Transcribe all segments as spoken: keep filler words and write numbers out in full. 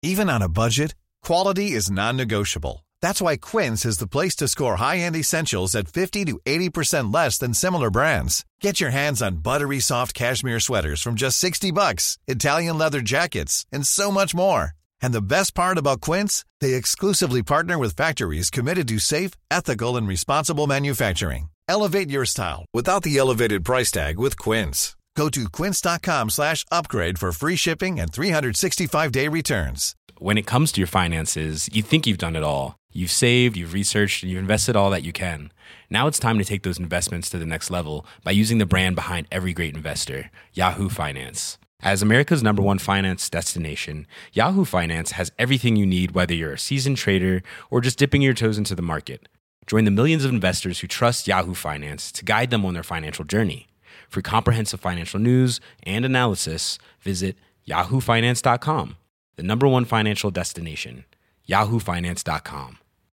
Even on a budget, quality is non-negotiable. That's why Quince is the place to score high-end essentials at fifty to eighty percent less than similar brands. Get your hands on buttery soft cashmere sweaters from just sixty bucks, Italian leather jackets, and so much more. And the best part about Quince, they exclusively partner with factories committed to safe, ethical, and responsible manufacturing. Elevate your style without the elevated price tag with Quince. Go to quince.com slash upgrade for free shipping and three sixty-five day returns. When it comes to your finances, you think you've done it all. You've saved, you've researched, and you've invested all that you can. Now it's time to take those investments to the next level by using the brand behind every great investor, Yahoo Finance. As America's number one finance destination, Yahoo Finance has everything you need, whether you're a seasoned trader or just dipping your toes into the market. Join the millions of investors who trust Yahoo Finance to guide them on their financial journey. For comprehensive financial news and analysis, visit yahoo finance dot com, the number one financial destination, yahoo finance dot com.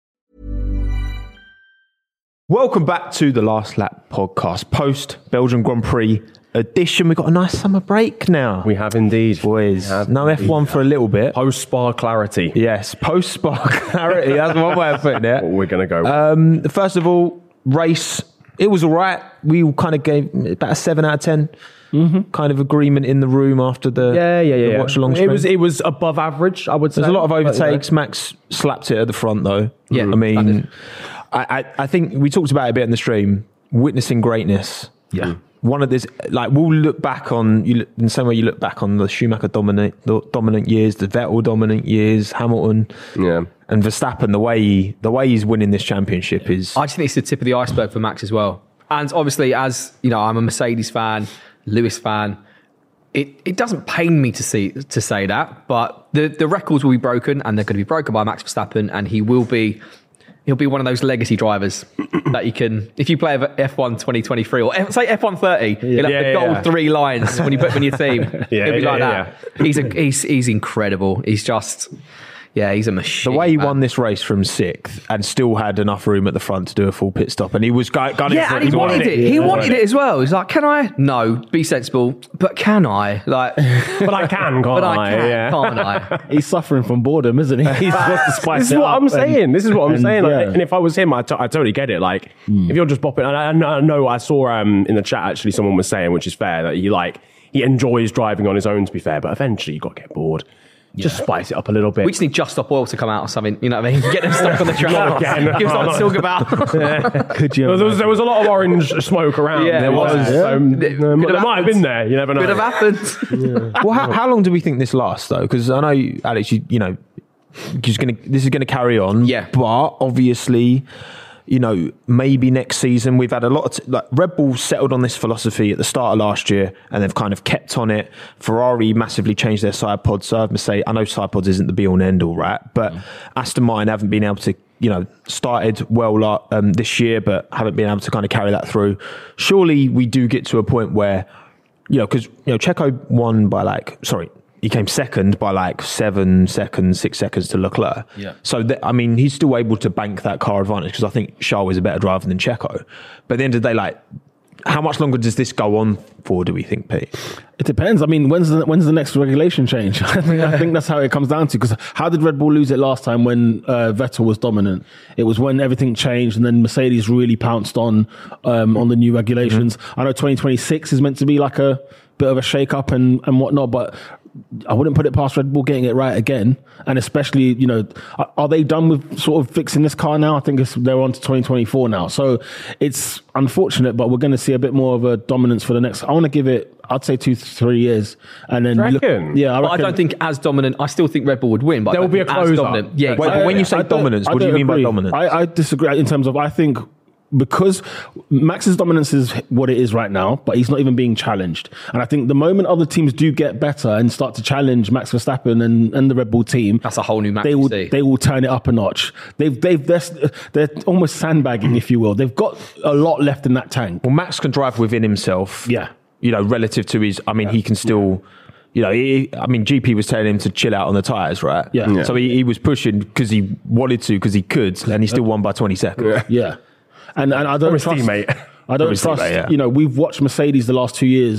Welcome back to the Last Lap podcast, post Belgian Grand Prix edition. We've got a nice summer break now. We have indeed. Boys, have no indeed. F one for a little bit. Post-Spa clarity. Yes, post-Spa clarity. That's one way of putting it. What we're going to go with. Um, first of all, race, it was all right. We kind of gave about a seven out of ten mm-hmm. kind of agreement in the room after the, yeah, yeah, yeah, the yeah. watch along It stream. was, it was above average, I would say. There's a lot of But, overtakes. you know. Max slapped it at the front, though. Yeah, I mean, I, I, I think we talked about it a bit in the stream. Witnessing greatness. Yeah. One of this, like, we'll look back on, you look, in the same way you look back on the Schumacher dominant, dominant years, the Vettel dominant years, Hamilton, yeah, and Verstappen. The way he, the way he's winning this championship is. I just think it's the tip of the iceberg for Max as well. And obviously, as you know, I'm a Mercedes fan, Lewis fan. It it doesn't pain me to see to say that, but the the records will be broken, and they're going to be broken by Max Verstappen, and he will be. He'll be one of those legacy drivers that you can, if you play F one twenty twenty-three or F, say F one thirty, you'll have yeah, the gold yeah. three lines when you put them in your theme. Yeah, It'll be yeah, like yeah, that. He's a, he's he's incredible. He's just, yeah, he's a machine. The way he man. won this race from sixth and still had enough room at the front to do a full pit stop, and he was gunning for Yeah, it. and he wanted it. He wanted it as well. He's like, can I? No, be sensible. But can I? Like, but I can, can't but I I? can, Yeah. can't I? He's suffering from boredom, isn't he? He's got to spice This is it what up I'm saying. and- This is what I'm and, saying. Like, yeah. and if I was him, I, t- I totally get it. Like, if you're just bopping, and I, I know- I know I saw um, in the chat actually someone was saying, which is fair, that he like he enjoys driving on his own. To be fair, but eventually you got to get bored. Just spice it up a little bit. We just need Just Stop Oil to come out or something. You know what I mean? Get them stuck on the track. again. Give something to talk about. Could you? there was, there was a lot of orange smoke around. Yeah, there was. yeah. So, um, It there could have might have been there. You never know. Could have happened. Well, how, how long do we think this lasts, though? Because I know, Alex, you, you know, he's gonna, this is going to carry on. Yeah. But obviously, you know, maybe next season we've had a lot of t- like Red Bull settled on this philosophy at the start of last year, and they've kind of kept on it. Ferrari massively changed their side pods. So I'd say I know side pods isn't the be all and end all, right? But mm. Aston Martin haven't been able to, you know, started well um, this year, but haven't been able to kind of carry that through. Surely we do get to a point where, you know, because you know Checo won by like sorry. He came second by like seven seconds, six seconds to Leclerc. Yeah. So, th- I mean, he's still able to bank that car advantage because I think Charles is a better driver than Checo. But at the end of the day, like, how much longer does this go on for, do we think, Pete? It depends. I mean, when's the, when's the next regulation change? I think, I think that's how it comes down to. Because how did Red Bull lose it last time when uh, Vettel was dominant? It was when everything changed and then Mercedes really pounced on um, on the new regulations. Mm-hmm. I know twenty twenty-six is meant to be like a bit of a shake-up and, and whatnot, but I wouldn't put it past Red Bull getting it right again. And especially, you know, are, are they done with sort of fixing this car now? I think it's, they're on to twenty twenty-four now. So it's unfortunate, but we're going to see a bit more of a dominance for the next, I want to give it, I'd say two, three years. And then, Reckon? look, yeah, I, But I don't think as dominant. I still think Red Bull would win. But There I will be don't a think as close-up. dominant. Yeah, Wait, exactly. but when you say I don't- dominance, I what do you don't mean by agree. dominance? I, I disagree in terms of, I think because Max's dominance is what it is right now, but he's not even being challenged. And I think the moment other teams do get better and start to challenge Max Verstappen and, and the Red Bull team, That's a whole new Max they you will see. they will turn it up a notch. They've they've they're, they're almost sandbagging, if you will. They've got a lot left in that tank. Well, Max can drive within himself. Yeah. You know, relative to his, I mean, he can still, you know, he, I mean, G P was telling him to chill out on the tyres, right? Yeah. Yeah. So he, he was pushing because he wanted to, because he could, and he still won by twenty seconds. Yeah. And and I don't Or his trust, teammate. I don't Or his trust, teammate, yeah. you know, we've watched Mercedes the last two years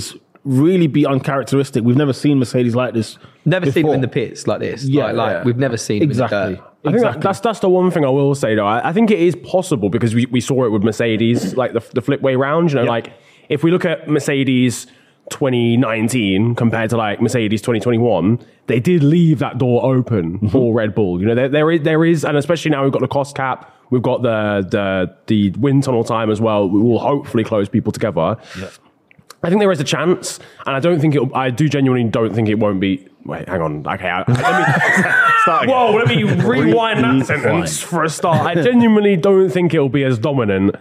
really be uncharacteristic. We've never seen Mercedes like this. Never before. seen them in the pits like this. Yeah, like, like yeah. we've never seen Exactly. them in the dirt. I think Exactly. that, that's that's the one thing I will say though. I, I think it is possible because we, we saw it with Mercedes, like the, the flip way round. You know, Yep. like if we look at Mercedes twenty nineteen compared to like Mercedes twenty twenty-one, they did leave that door open Mm-hmm. for Red Bull. You know, there, there is there is, and especially now we've got the cost cap, we've got the the the wind tunnel time as well. We will hopefully close people together. Yep. I think there is a chance, and I don't think it. I do genuinely don't think it won't be. Wait, hang on. Okay, I, let me Start again. Whoa, let me rewind that sentence for a start. I genuinely don't think it'll be as dominant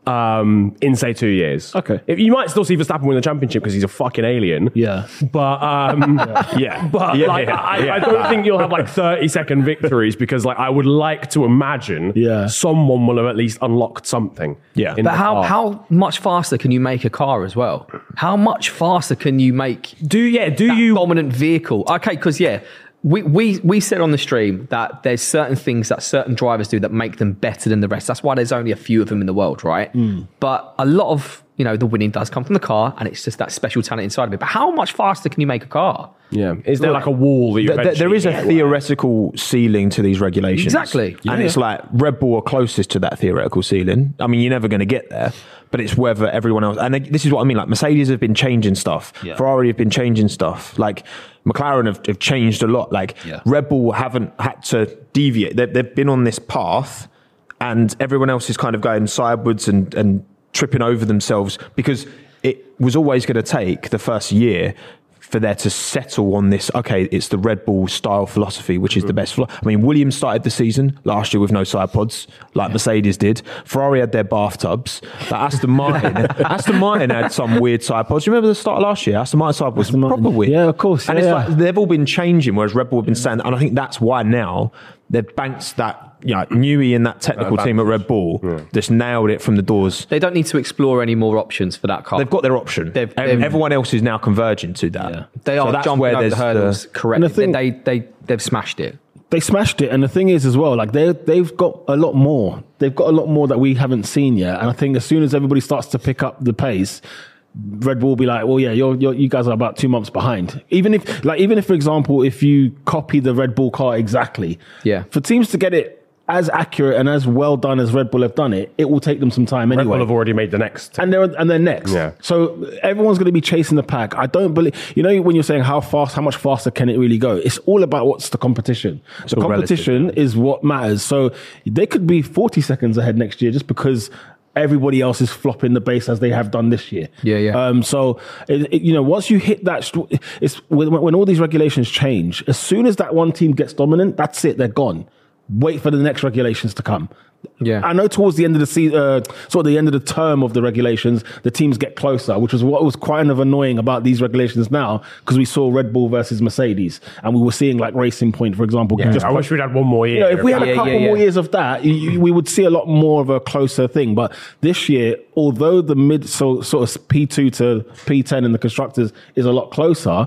um, in, say, two years. Okay. If, you might still see Verstappen win the championship because he's a fucking alien. Yeah. But, um, Yeah. but Yeah, like, yeah, I, yeah. I don't think you'll have like thirty second victories because like I would like to imagine Yeah. someone will have at least unlocked something. Yeah. in But the how, car. how much faster can you make a car as well? How much faster can you make do yeah, do that you dominant vehicle? Okay, because yeah, we, we we said on the stream that there's certain things that certain drivers do that make them better than the rest. That's why there's only a few of them in the world, right? But a lot of, you know, the winning does come from the car, and it's just that special talent inside of it. But how much faster can you make a car? Yeah. Is there like a wall that you Th- th- there eventually is a hit? theoretical ceiling to these regulations. Exactly. And it's like Red Bull are closest to that theoretical ceiling. I mean, you're never going to get there, but it's whether everyone else. And they, this is what I mean. Like Mercedes have been changing stuff. Yeah. Ferrari have been changing stuff. Like McLaren have, have changed a lot. Like Yeah. Red Bull haven't had to deviate. They've, they've been on this path, and everyone else is kind of going sideways and, and tripping over themselves because it was always going to take the first year for there to settle on this. Okay, it's the Red Bull style philosophy, which is the best. Philo- I mean, Williams started the season last year with no side pods, like Mercedes did. Ferrari had their bathtubs. But Aston Martin, Aston Martin had some weird side pods. You remember the start of last year? Aston Martin side was Aston Martin. proper weird. Yeah, of course, And yeah, it's yeah. like they've all been changing, whereas Red Bull have been saying, and I think that's why now they've banked that. You know, Newey and that technical team at Red Bull just nailed it from the doors. They don't need to explore any more options for that car. They've got their option. They've- Ev- they've- Everyone else is now converging to that. Yeah. They So are that's jumping where over the there's hurdles the- correctly. And the thing- they, they, they've smashed it. They smashed it, and the thing is as well, like they they've got a lot more. They've got a lot more that we haven't seen yet. And I think as soon as everybody starts to pick up the pace, Red Bull will be like, well, yeah, you're, you're, you guys are about two months behind. Even if, like, even if, for example, if you copy the Red Bull car exactly, Yeah. for teams to get it as accurate and as well done as Red Bull have done it, it will take them some time Red anyway. Bull have already made the next. and they're and they're next. Yeah. So everyone's going to be chasing the pack. I don't believe. You know, when you're saying how fast, how much faster can it really go? It's all about what's the competition. The all competition is what matters. So they could be forty seconds ahead next year just because everybody else is flopping the base as they have done this year. Yeah, yeah. Um, so it, it- you know, once you hit that, st- it's when, when all these regulations change. As soon as that one team gets dominant, that's it. They're gone. Wait for the next regulations to come. Yeah. I know towards the end of the season, uh, sort of the end of the term of the regulations, the teams get closer, which was what was kind of annoying about these regulations now, because we saw Red Bull versus Mercedes, and we were seeing like Racing Point, for example. Yeah, just I wish we'd had one more year. you know, if we had Yeah, a couple yeah, yeah. more years of that, you, you- we would see a lot more of a closer thing. But this year, although the mid, so sort of P two to P ten in the constructors is a lot closer,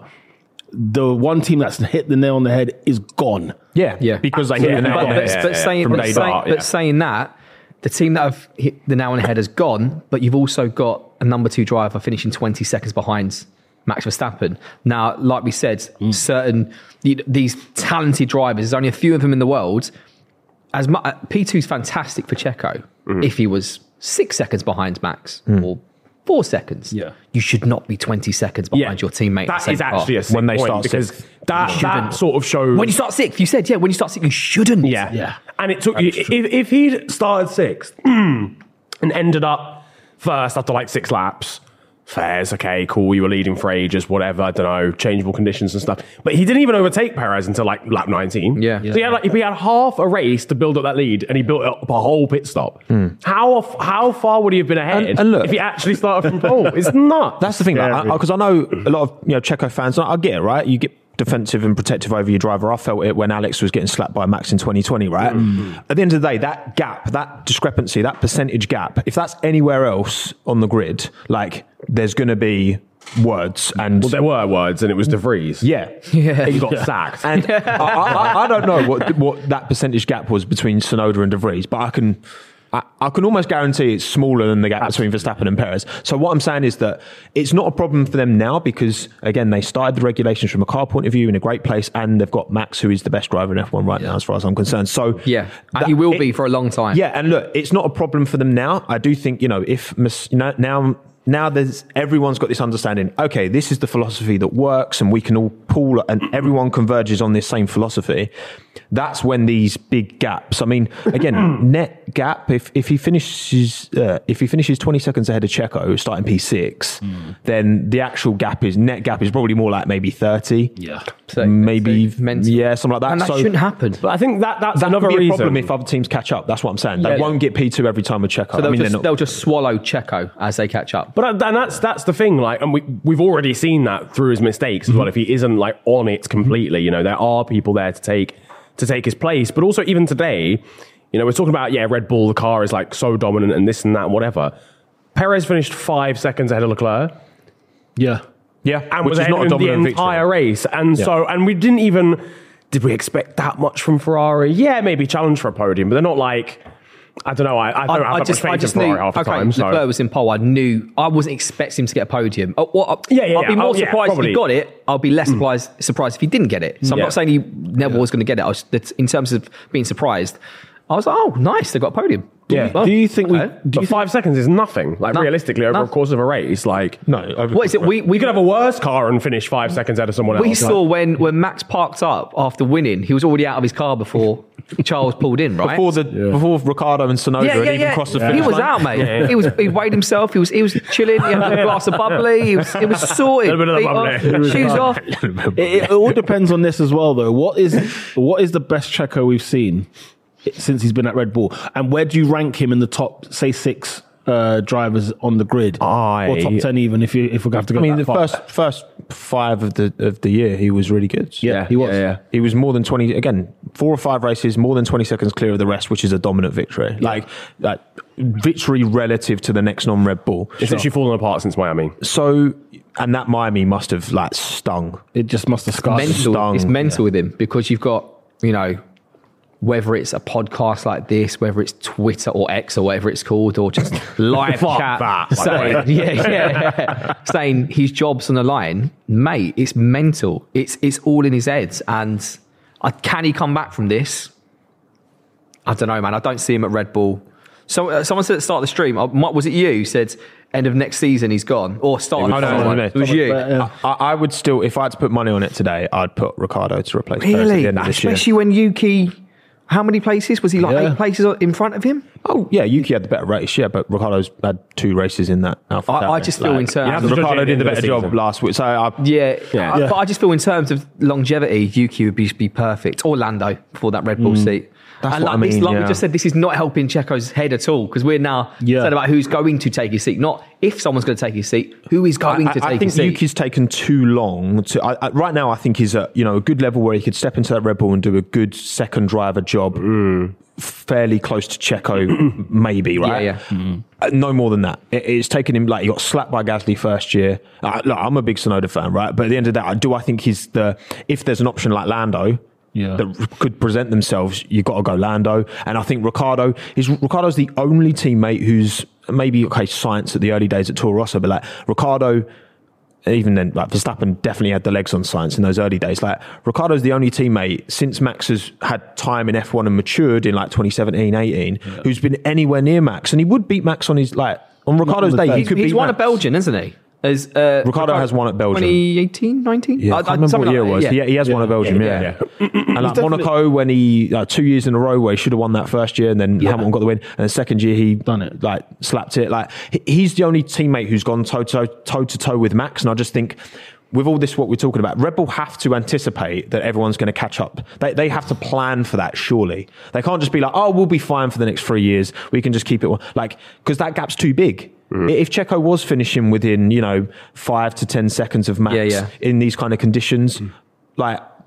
the one team that's hit the nail on the head is gone. Yeah, Yeah. because they hit Yeah, the nail But, on the but, head. but saying, from but, day saying, dot, but yeah. saying that, the team that have hit the nail on the head has gone, but you've also got a number two driver finishing twenty seconds behind Max Verstappen. Now, like we said, Mm. certain these talented drivers, there's only a few of them in the world. As mu- P two is fantastic for Checo Mm. if he was six seconds behind Max or four seconds. Yeah. You should not be twenty seconds behind your teammate. in the That same is car. actually a sick When they point start because sixth. that, that sort of shows. When you start sixth, you said, yeah, when you start sixth, you shouldn't. Yeah. Yeah. And it took you, if, if he'd started sixth and ended up first after like six laps, fairs, okay, cool, you were leading for ages, whatever, I don't know, changeable conditions and stuff. But he didn't even overtake Perez until like lap nineteen. Yeah. So he had, like, he had half a race to build up that lead and he built up a whole pit stop. How how far would he have been ahead And- and look- if he actually started from pole? It's not. That's the thing, because like, I, I know a lot of you know Checo fans. I get it, right? You get defensive and protective over your driver. I felt it when Alex was getting slapped by Max in twenty twenty, right? At the end of the day, that gap, that discrepancy, that percentage gap, if that's anywhere else on the grid, like there's going to be words and Well, there were words and it was De Vries. yeah, Yeah. He got sacked. and I, I, I don't know what what that percentage gap was between Sonoda and De Vries, but I can I, I can almost guarantee it's smaller than the gap Absolutely. between Verstappen and Perez. So what I'm saying is that it's not a problem for them now because, again, they started the regulations from a car point of view in a great place, and they've got Max, who is the best driver in F one right yeah. now, as far as I'm concerned. So yeah, and that, he will it, be for a long time. Yeah, and look, it's not a problem for them now. I do think, you know, if you know, now. Now there's everyone's got this understanding. Okay, this is the philosophy that works, and we can all pool, and everyone converges on this same philosophy. That's when these big gaps. I mean, again, net gap. If if he finishes uh, if he finishes twenty seconds ahead of Checo, starting P six, mm. then the actual gap is net gap is probably more like maybe thirty. Yeah, so, maybe so yeah, something like that. And that so, shouldn't happen. But I think that that's that another be a reason. problem if other teams catch up. That's what I'm saying. They yeah, won't yeah. get P two every time with Checo. So they'll, I mean, just, not, they'll just swallow Checo as they catch up. But and that's that's the thing, like, and we we've already seen that through his mistakes as well. If he isn't like on it completely, you know, there are people there to take to take his place. But also, even today, you know, we're talking about yeah, Red Bull, the car is like so dominant and this and that and whatever. Perez finished five seconds ahead of Leclerc. Yeah, yeah, and which was is ahead not a of the dominant entire victory. race. And Yeah. so, and we didn't even did we expect that much from Ferrari? Yeah, maybe challenge for a podium, but they're not like. I don't know. I, I don't I, have I just, much I faith just in Ferrari knew. half the Okay, time. So. Leclerc was in pole. I knew I wasn't expecting him to get a podium. Uh, what, Yeah, yeah, I'd be yeah. more Oh, yeah, surprised if probably. he got it. I'll be less surprised surprised if he didn't get it. So I'm Yeah. not saying he never was going to get it. I was, that's, in terms of being surprised, I was like, oh, nice, they got a podium. Yeah. Well, do you think we? okay. Do But you five seconds is nothing. Like No. realistically, over No. a course of a race, like No, over- What is it? We we you could have a worse car and finish five seconds out of someone else. We saw when, when Max parked up after winning, he was already out of his car before Charles pulled in, right? before the before Ricardo and Sonoda yeah, had yeah, even yeah. crossed the He finish was line. out, mate. He was he weighed himself. He was he was chilling. He had a glass of bubbly. He was it was sorted. A little bit of the Feet bubbly. off, shoes off. It, it all depends on this as well, though. What is what is the best Checo we've seen since he's been at Red Bull, and where do you rank him in the top, say, six uh, drivers on the grid, I- or top ten even? If you if we have to go, I mean, that the far. first first five of the of the year, he was really good. yeah, he was. Yeah, yeah. He was more than twenty, again, four or five races, more than twenty seconds clear of the rest, which is a dominant victory. Like, like victory relative to the next non-Red Bull. It's actually fallen apart since Miami. So, and that Miami must have like stung. It just must have scarred him. mental. stung, It's mental with him because you've got, you know, whether it's a podcast like this, whether it's Twitter or X or whatever it's called, or just live Fuck chat that, by the saying, yeah, yeah, saying his job's on the line, mate. It's mental. It's it's all in his head. And I, can he come back from this? I don't know, man. I don't see him at Red Bull. So, uh, someone said at the start of the stream, uh, was it you who said end of next season he's gone? Or start Oh, of no, no, no, no. It was you. Uh, I, I would still, if I had to put money on it today, I'd put Ricardo to replace Perez at Really? the end of this year. Especially when Yuki, how many places? Was he like Yeah. eight places in front of him? Oh yeah, Yuki had the better race, yeah, but Ricardo's had two races in that Alpha. I- Tauri. I just feel in terms yeah, of- Ricardo did the better Season. job last week. So I, Yeah, Yeah. I- Yeah. but I just feel in terms of longevity, Yuki would be, be perfect. Or Lando for that Red Bull seat. That's and what like, I this, mean, like we yeah. just said, this is not helping Checo's head at all because we're now Yeah. saying about who's going to take his seat, not if someone's going to take his seat, who is going I, to take I think his seat. Yuki's taken too long to. I, I, right now, I think he's at you know a good level where he could step into that Red Bull and do a good second driver job, fairly close to Checo, maybe right. Yeah, yeah. Uh, no more than that. It, it's taken him like he got slapped by Gasly first year. Uh, look, I'm a big Tsunoda fan, right? But at the end of that, do I think he's the if there's an option like Lando. Yeah. That could present themselves, you've got to go Lando. And I think Ricardo is Ricardo's the only teammate who's maybe okay, science at the early days at Toro Rosso, but like Ricardo, even then, like Verstappen definitely had the legs on science in those early days. Like Ricardo's the only teammate since Max has had time in F one and matured in like twenty seventeen, eighteen, yeah. who's been anywhere near Max. And he would beat Max on his like on Ricardo's day. He he's could he's beat won Max. a Belgian, isn't he? As, uh, Ricardo has won at Belgium. twenty eighteen, nineteen? Yeah, I can't remember what year it was. He, he has won a Belgium, yeah. yeah. yeah. And like Monaco, when he like two years in a row where he should have won that first year, and then Yeah. Hamilton got the win, and the second year he Done it. like slapped it. Like he- he's the only teammate who's gone toe to toe to toe with Max, and I just think. With all this, what we're talking about, Red Bull have to anticipate that everyone's going to catch up. They they have to plan for that, surely. They can't just be like, oh, we'll be fine for the next three years. We can just keep it one. Like, because that gap's too big. Mm. If Checo was finishing within, you know, five to ten seconds of Max Yeah, yeah. in these kind of conditions, mm. like,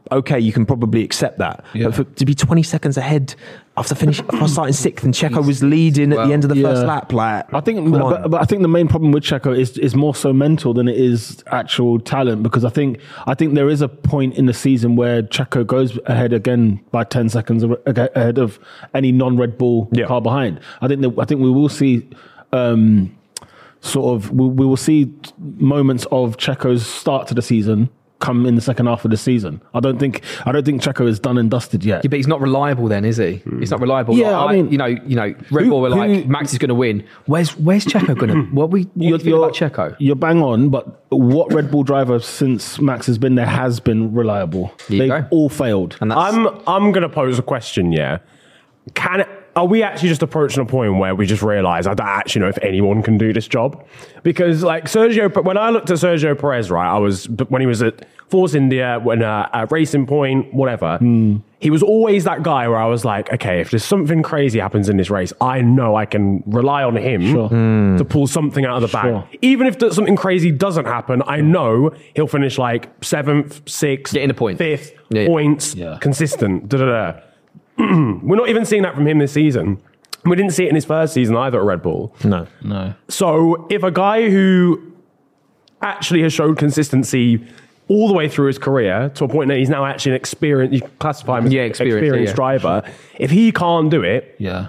okay, you can probably accept that. Yeah. But for, to be twenty seconds ahead after finishing, after starting sixth, and Checo was leading at Well, the end of the yeah. first lap, like I think, come but, on. but, but I think the main problem with Checo is is more so mental than it is actual talent, because I think I think there is a point in the season where Checo goes ahead again by ten seconds ahead of any non-Red Bull Yeah. car behind. I think that, I think we will see. Um, sort of, we, we will see moments of Checo's start to the season come in the second half of the season. I don't think I don't think Checo is done and dusted yet. Yeah, but he's not reliable then, is he? He's not reliable. Yeah, Like, I mean- you know, you know, Red Who- Bull were like, who- Max is going to win. Where's Where's Checo going to? What we what do you think about Checo? You're bang on, but what Red Bull driver since Max has been there has been reliable? There you They've go. all failed. And that's I'm I'm gonna pose a question. Yeah, can are we actually just approaching a point where we just realise I don't actually know if anyone can do this job? Because like Sergio, when I looked at Sergio Perez, right, I was when he was at Force India, when uh, at Racing Point, whatever. Hmm. He was always that guy where I was like, okay, if there's something crazy happens in this race, I know I can rely on him Sure. to pull something out of the bag. Sure. Even if th- something crazy doesn't happen, I know he'll finish like seventh, sixth, Getting a point. fifth, Yeah, yeah. points, Yeah. consistent. Da da da. We're not even seeing that from him this season. We didn't see it in his first season either at Red Bull. no. No. So if a guy who actually has showed consistency all the way through his career to a point that he's now actually an experienced, you classify him as Yeah, an experienced, experienced yeah. driver, if he can't do it, Yeah.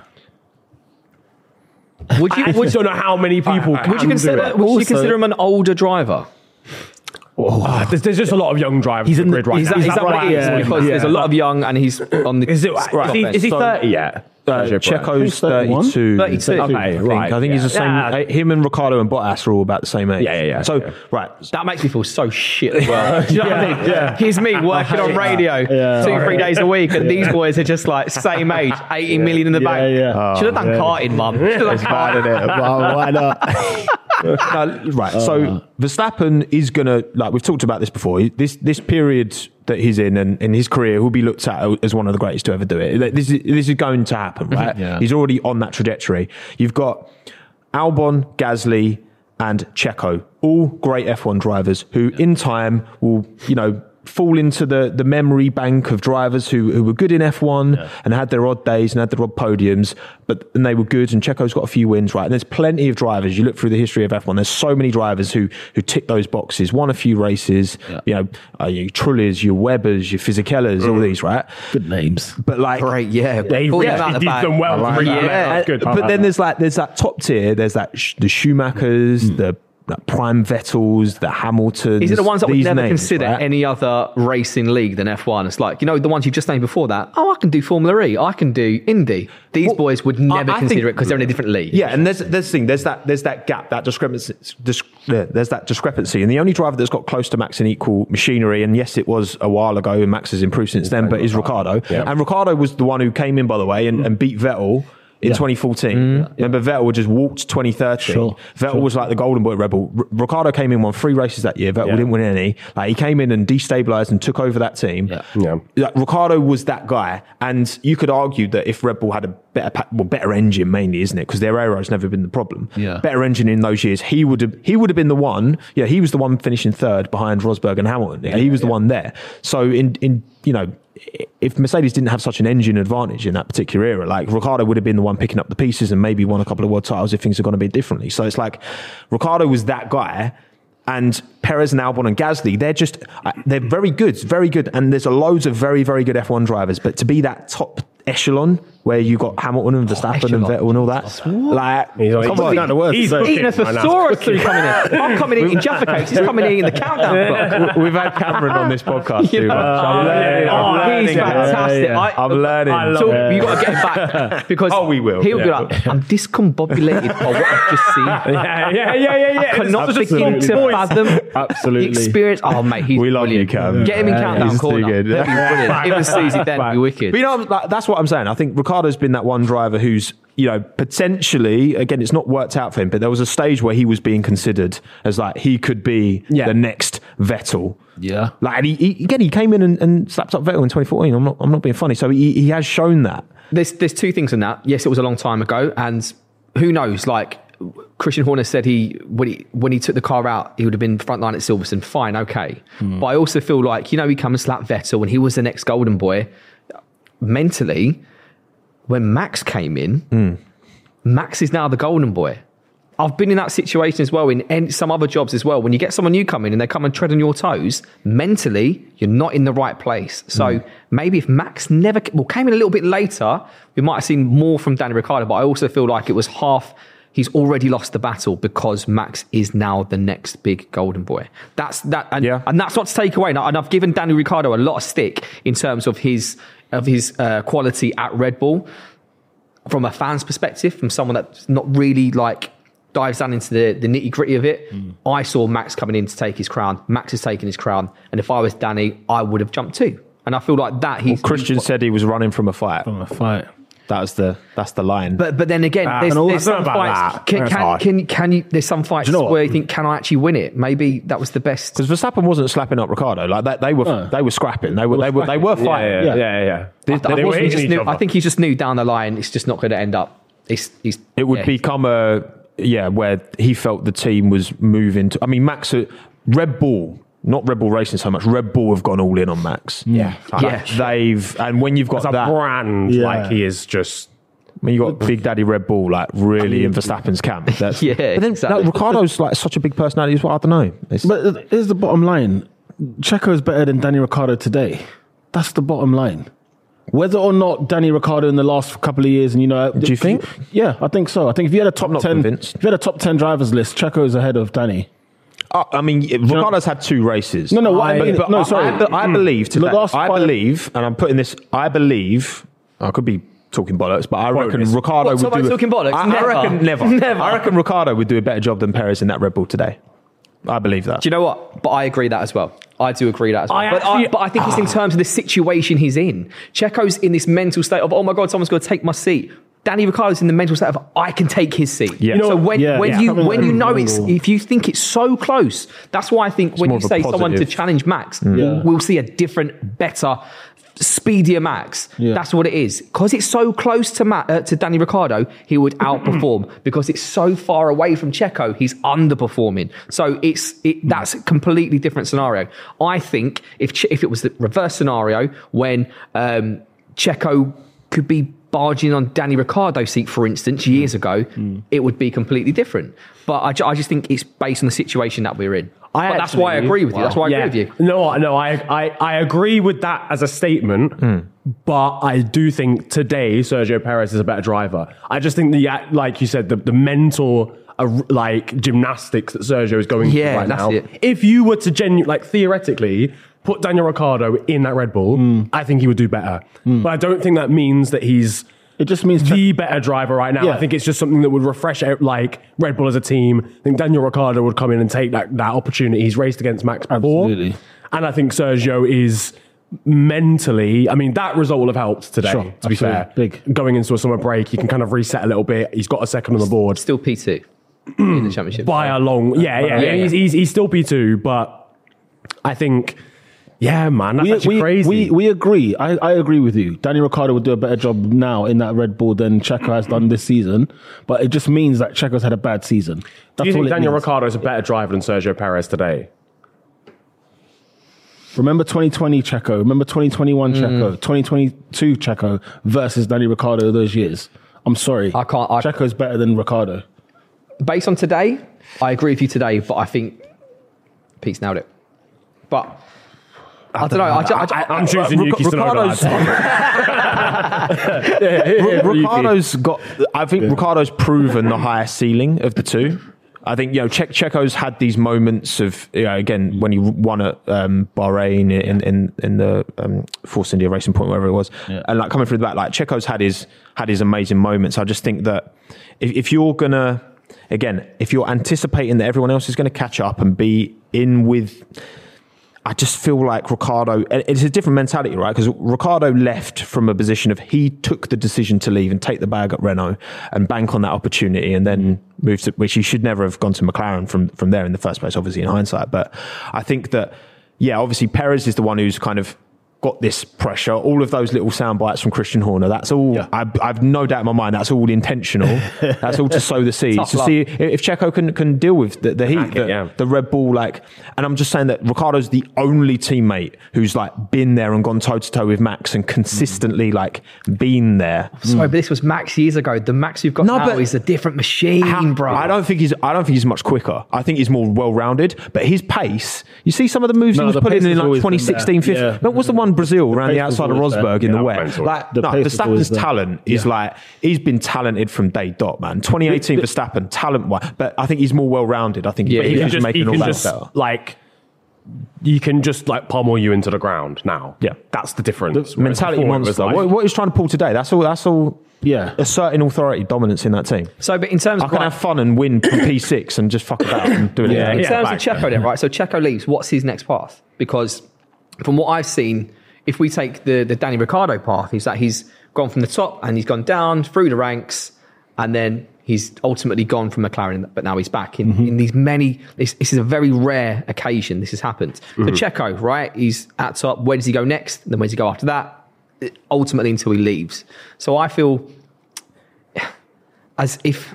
would you I would, don't know how many people can would you do consider it. would you Also- consider him an older driver? Ah, there's, there's just a lot of young drivers He's in in the the- grid right Is now. that, is that what right? it is? Yeah. Because Yeah. there's a lot of young, and he's on the. Is, it, top is he, end. is he So- thirty yet? Uh, Sergio Perez? Checo's He's thirty-one. thirty-two. thirty-two. I Okay, think. right. I think he's the same. Yeah. uh, Him and Ricardo and Bottas are all about the same age. Yeah, yeah, yeah. So, Yeah. right. That makes me feel so shit as well. Do you know what I mean? Here's me working on radio Yeah. two, three days a week, and these boys are just like same age, eighty million in the Yeah, bank. yeah. Should have done yeah. karting, mum. Should have done karting. Well, why not? No, right. So Verstappen is going to, like we've talked about this before, he- this this period that he's in and in his career will be looked at as one of the greatest to ever do it. This is, this is going to happen, right? Yeah. He's already on that trajectory. You've got Albon, Gasly and Checo, all great F one drivers who in time will, you know, fall into the, the memory bank of drivers who, who were good in F one Yeah. and had their odd days and had their odd podiums, but and they were good. And Checo's got a few wins, right? And there's plenty of drivers. You look through the history of F one. There's so many drivers who who tick those boxes. Won a few races. Yeah. You know, uh, your Trullys, your Webbers, your Fisichella's, all these, right? Good names. But like, Great, yeah. He Pull really them out the did bag. them well. Right. Really, Yeah, that's good. but then there's like there's that top tier. There's that sh- the Schumachers, the like prime Vettels, the Hamiltons. These are the ones that would these never names, consider right? any other racing league than F one. It's like, you know, the ones you just named before that. Oh, I can do Formula E. I can do Indy. These Well, boys would I- never I consider think- it because they're in a different league. Yeah, and there's there's the thing. There's that there's that gap, that discrepancy. Dis, yeah, there's that discrepancy, and the only driver that's got close to Max in equal machinery, and yes, it was a while ago, and Max has improved since then, but is Ricardo. Yeah. And Ricardo was the one who came in, by the way, and, and beat Vettel. In twenty fourteen, remember Vettel just walked twenty thirteen. Sure. Vettel Sure. was like the golden boy at Red Bull. R- Ricardo came in, won three races that year. Vettel Yeah. didn't win any. Like he came in and destabilized and took over that team. Yeah. Yeah. Like, Ricardo was that guy, and you could argue that if Red Bull had a better, pa- well, better engine, mainly, isn't it? Because their aero has never been the problem. Yeah. Better engine in those years, he would have he would have been the one. Yeah, he was the one finishing third behind Rosberg and Hamilton. Yeah, he was the one there. So in in you know, if Mercedes didn't have such an engine advantage in that particular era, like Ricardo would have been the one picking up the pieces and maybe won a couple of world titles if things had gone a bit differently. So it's like Ricardo was that guy. And Perez and Albon and Gasly, they're just, uh, they're very good, very good. And there's a loads of very, very good F one drivers. But to be that top echelon where you got Hamilton and Verstappen and echelon. Vettel and all that, like, He's like- come he's on. not the words, He's so- cooking Eating a right now. thesaurus through coming in. I'm coming in eating Jaffa cakes. He's coming in eating the countdown clock. We've had Cameron on this podcast too much. Oh, I'm learning. I'm oh, learning. he's fantastic. Yeah, yeah. I, I'm learning. I love so it. you got to get him back because Oh, we will. He'll be Yeah. like, I'm discombobulated by what I've just seen. Yeah, yeah, yeah, yeah, yeah. I cannot It's just begin some to voice. fathom Absolutely. the experience. Oh, mate, he's We love brilliant. you, Cam. Get him in Yeah, countdown he's too corner. good. That'd be brilliant. Even Susie then would be wicked. But you know, like, that's what I'm saying. I think Ricardo's been that one driver who's, you know, potentially, again, it's not worked out for him, but there was a stage where he was being considered as like, he could be Yeah. the next Vettel. Yeah. Like, and he, he again, he came in and, and slapped up Vettel in twenty fourteen. I'm not, I'm not being funny. So he, he has shown that. There's there's two things in that. Yes, it was a long time ago, and who knows? Like Christian Horner said he when he when he took the car out, he would have been front line at Silverstone. Fine, okay. Mm. But I also feel like, you know, he come and slapped Vettel when he was the next golden boy. Mentally, when Max came in, mm. Max is now the golden boy. I've been in that situation as well in, in some other jobs as well. When you get someone new come in and they come and tread on your toes, mentally, you're not in the right place. So mm. maybe if Max never well, came in a little bit later, we might have seen more from Danny Ricciardo. But I also feel like it was half, he's already lost the battle because Max is now the next big golden boy. That's that, and, yeah. and that's not to take away. And I've given Danny Ricciardo a lot of stick in terms of his of his uh, quality at Red Bull. From a fan's perspective, from someone that's not really like dives down into the, the nitty gritty of it, mm. I saw Max coming in to take his crown. Max is taking his crown. And if I was Danny, I would have jumped too. And I feel like that he's... Well, Christian said he was running from a fight. From a fight. That was the that's the line. But but then again, uh, there's, there's some fights. That. Can, can, can, can you? There's some fights you know where you think, can I actually win it? Maybe that was the best. Because Verstappen wasn't slapping up Ricciardo. Like that, they were no. they were scrapping. They were they were they were fighting. Yeah, yeah, yeah. yeah, yeah. I, I, they he just knew, I think he just knew down the line it's just not going to end up. It's, it's, it would yeah, become a yeah where he felt the team was moving to. I mean, Max, uh, Red Bull. Not Red Bull Racing so much. Red Bull have gone all in on Max. Yeah, like, yeah. They've and when you've got As a that brand, yeah. like he is just. When you got Big Daddy Red Bull, like really in Verstappen's camp. That's, yeah, but then exactly. like, Ricciardo's like such a big personality as well. I don't know. It's, but here's the bottom line: Checo is better than Danny Ricciardo today. That's the bottom line. Whether or not Danny Ricciardo in the last couple of years, and you know, do you think? Yeah, I think so. I think if you had a top I'm not ten, convinced. if you had a top ten drivers list, Checo is ahead of Danny. Uh, I mean, Ricciardo's had two races. No, no, what I, I mean, but no, I, sorry. I, I believe today. The last I five- believe, and I'm putting this. I believe. I could be talking bollocks, but I reckon Bonus. Ricciardo What, would do. talking bollocks? I, Never. I reckon never. Never. I reckon Ricciardo would do a better job than Perez in that Red Bull today. I believe that. Do you know what? But I agree that as well. I do agree that as well. I but, actually- I, but I think it's in terms of the situation he's in. Checo's in this mental state of, oh my God, someone's going to take my seat. Danny Ricciardo's in the mental state of, I can take his seat. Yeah. You know, so when, yeah, when yeah. you when you know it's, if you think it's so close, that's why I think when more you of a say someone to positive. challenge Max, Yeah. we'll, we'll see a different, better, speedier Max. Yeah. That's what it is. Because it's so close to Matt, uh, to Danny Ricciardo, he would outperform. Because it's so far away from Checo, he's underperforming. So it's it, that's a completely different scenario. I think if Che- if it was the reverse scenario when um, Checo could be barging on Danny Ricciardo's seat, for instance, years ago, mm. it would be completely different. But I, ju- I just think it's based on the situation that we're in. I but actually, that's why I agree with you. That's why I yeah. agree with you. No, no, I, I, I agree with that as a statement, mm. but I do think today Sergio Perez is a better driver. I just think the, like you said, the, the mental uh, like gymnastics that Sergio is going yeah, through right that's now. It. If you were to genu- like theoretically put Daniel Ricciardo in that Red Bull, mm. I think he would do better. Mm. But I don't think that means that he's It just means the better driver right now. Yeah. I think it's just something that would refresh like Red Bull as a team. I think Daniel Ricciardo would come in and take that, that opportunity. He's raced against Max before. Absolutely. And I think Sergio is mentally, I mean, that result will have helped today, Sure, to be absolutely. fair. Big. Going into a summer break, you can kind of reset a little bit. He's got a second on the board. Still P two in the championship. By a long, yeah, yeah. Yeah, yeah. He's, he's, he's still P two, but I think... Yeah, man, that's we, actually we, crazy. We, we agree. I, I agree with you. Danny Ricciardo would do a better job now in that Red Bull than Checo has done this season. But it just means that Checo's had a bad season. That's Do you all think it Daniel means. Ricciardo is a better driver than Sergio Perez today? Remember twenty twenty Checo. Remember twenty twenty-one mm. Checo. twenty twenty-two Checo versus Danny Ricciardo those years. I'm sorry. I can't. I, Checo's better than Ricciardo. Based on today, I agree with you today, but I think Pete's nailed it. But... I don't know. I, I, I, I'm choosing Yuki Tsunoda. Ricciardo's got. I think yeah. Ricciardo's proven the highest ceiling of the two. I think you know che- Checo's had these moments of you know, again when he won at um, Bahrain in in in the um, Force India Racing Point, wherever it was, yeah. and like coming through the back, like Checo's had his had his amazing moments. I just think that if, if you're gonna again if you're anticipating that everyone else is going to catch up and be in with. I just feel like Ricciardo, it's a different mentality, right? Because Ricciardo left from a position of he took the decision to leave and take the bag at Renault and bank on that opportunity and then move to, which he should never have gone to McLaren from, from there in the first place, obviously in hindsight. But I think that, yeah, obviously Perez is the one who's kind of got this pressure. All of those little sound bites from Christian Horner, that's all, Yeah. I've, I've no doubt in my mind, that's all intentional. That's all to sow the seeds, Tough to luck. see if Checo can, can deal with the, the heat, Hack it, the, yeah. the Red Bull, like, and I'm just saying that Ricciardo's the only teammate who's like been there and gone toe to toe with Max and consistently like been there. Sorry, but this was Max years ago. The Max you've got No, now but- is a different machine, How- bro. I don't think he's. I don't think he's much quicker. I think he's more well-rounded. But his pace, you see some of the moves No, he was the putting pace in has like always been twenty sixteen, there. fifteen. Yeah. What was the one Brazil around the pace was outside of always there. Rosberg in Yeah, the wet? mental. Like The no, pace was always Verstappen's there. talent is Yeah. like he's been talented from day dot, man. twenty eighteen Verstappen, talent-wise, but I think he's more well-rounded. I think Yeah, he's He can just just, making he all can that just better. like, you can just like pummel you into the ground now. Yeah. That's the difference. Whereas Mentality before it was monster. like- what, what he's trying to pull today, that's all. That's all. Yeah. Asserting authority, dominance in that team. So, but in terms I of can like, have fun and win from P six and just fuck about and do it. Yeah, in yeah. terms back. of Checo, then, right? So Checo leaves. What's his next path? Because from what I've seen, if we take the the Danny Ricciardo path, is that he's gone from the top and he's gone down through the ranks, and then he's ultimately gone from McLaren, but now he's back in, Mm-hmm. in these many. This, this is a very rare occasion. This has happened. Mm-hmm. So Checo, right? He's at top. Where does he go next? Then where does he go after that? Ultimately, until he leaves. So I feel as if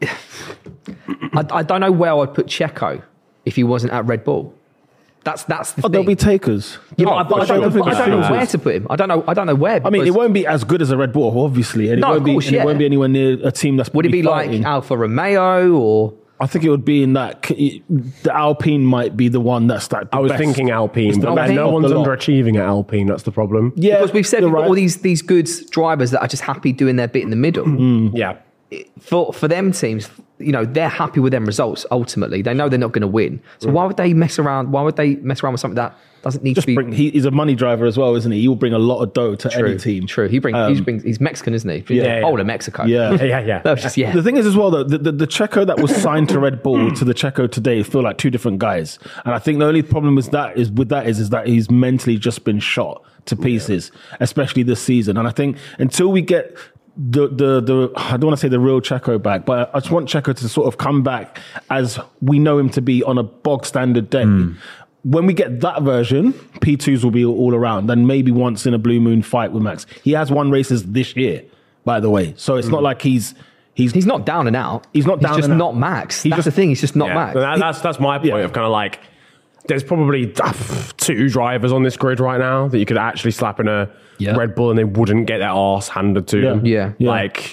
I, I don't know where I'd put Checo if he wasn't at Red Bull. That's that's the Oh, thing. there'll be takers. Yeah, but Oh, I, but I for don't, sure. know, I don't know For where sure. to put him. I don't know. I don't know where. I mean, it because- won't be as good as a Red Bull, obviously, and it No, won't of be. course, and yeah. It won't be anywhere near a team that's. Would it be fighting. like Alfa Romeo or? I think it would be in that. The Alpine might be the one that's that. the I was best. thinking Alpine, It's the but best no of one's the lot. underachieving at Alpine. That's the problem. Yeah, Because we've said you're we've got right. all these these good drivers that are just happy doing their bit in the middle. Yeah. For for them teams, you know, they're happy with them results. Ultimately, they know they're not going to win. So why would they mess around? Why would they mess around with something that doesn't need Just to be? bring. He, he's a money driver as well, isn't he? He will bring a lot of dough to True, any team. True. He brings. Um, he brings. He's Mexican, isn't he? Yeah, yeah. Older Mexico. Yeah. Yeah, yeah. That was just yeah. The thing is, as well, though, the, the, the Checo that was signed to Red Bull to the Checo today feel like two different guys. And I think the only problem is that is with that is is that he's mentally just been shot to pieces, especially this season. And I think until we get the the the I don't want to say the real Checo back, but I just want Checo to sort of come back as we know him to be on a bog standard day. When we get that version, P twos will be all around, and maybe once in a blue moon fight with Max. He has won races this year, by the way, so it's not like he's he's He's not down and out. He's not down He's just and out. not Max. He's That's just- the thing. He's just not Yeah. Max. That- that's that's my point Yeah. of kind of like, there's probably uh, two drivers on this grid right now that you could actually slap in a Yeah. Red Bull and they wouldn't get their arse handed to Yeah. them. Yeah. Yeah. Like,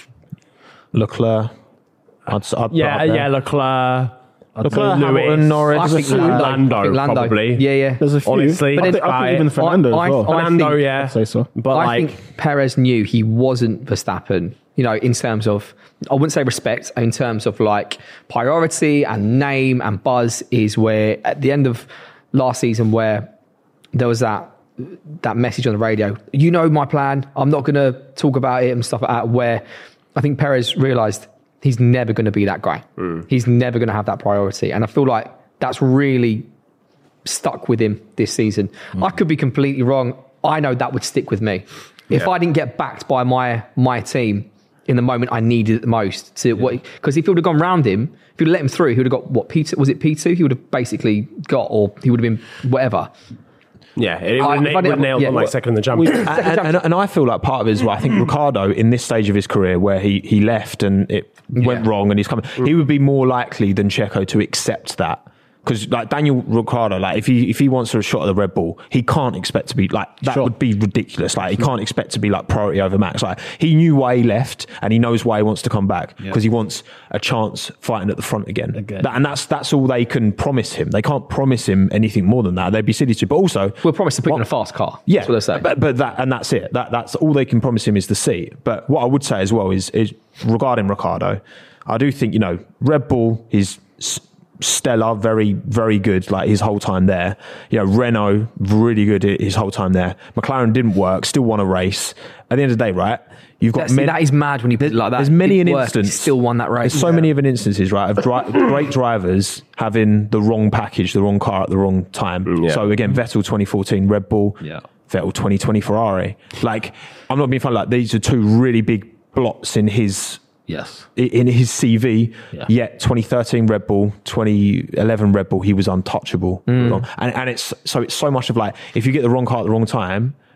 Leclerc. I'd, I'd put yeah, up there. yeah, Leclerc, Leclerc, Lewis, Hamilton, Norris. I think few. Lando, Lando, I think Lando. probably. Yeah, yeah. There's a few. Honestly. I But think, then I think I- even Fernando I- as well. I Fernando, think- yeah. I'd say so. But I like, think Perez knew he wasn't Verstappen, you know, in terms of, I wouldn't say respect, in terms of like priority and name and buzz is where at the end of last season where there was that that message on the radio, you know my plan, I'm not going to talk about it and stuff like that, where I think Perez realised he's never going to be that guy. He's never going to have that priority. And I feel like that's really stuck with him this season. I could be completely wrong. I know that would stick with me. If Yeah. I didn't get backed by my my team in the moment I needed it the most, to what, because if he would have gone round him, if you'd let him through, he would have got what P two was it P two? He would have basically got, or he would have been whatever. yeah, it I- would if I have didn't- nailed yeah, on like well, second in the championship. and, and, and I feel like part of it is well, I think Ricardo in this stage of his career where he, he left and it went Yeah. wrong and he's coming, he would be more likely than Checo to accept that. Because like Daniel Ricciardo, like if he if he wants a shot at the Red Bull, he can't expect to be like that. Sure. Would be ridiculous. Like he can't expect to be like priority over Max. Like he knew why he left, and he knows why he wants to come back because he wants a chance fighting at the front again. Again. That, and that's that's all they can promise him. They can't promise him anything more than that. They'd be silly to. But also, We'll promise to put you what- in a fast car. yeah, That's what they say. But, but that and that's it. That that's all they can promise him is the seat. But what I would say as well is, is regarding Ricardo, I do think you know Red Bull is s- stellar, very very good. Like his whole time there, you know Renault really good his whole time there. McLaren didn't work, still won a race. At the end of the day, right? You've got That's- many, that is mad when you put it like that. there's many an Didn't work, instance. he still won that race. There's so many of an instances, right, of dri- great drivers having the wrong package, the wrong car at the wrong time. yeah. So again, Vettel twenty fourteen Red Bull, Yeah. Vettel twenty twenty Ferrari. Like, I'm not being funny. Like, these are two really big blots in his Yes. in his C V. Yeah. Yet twenty thirteen Red Bull, twenty eleven Red Bull, he was untouchable. And and it's so it's so much of like if you get the wrong car at the wrong time.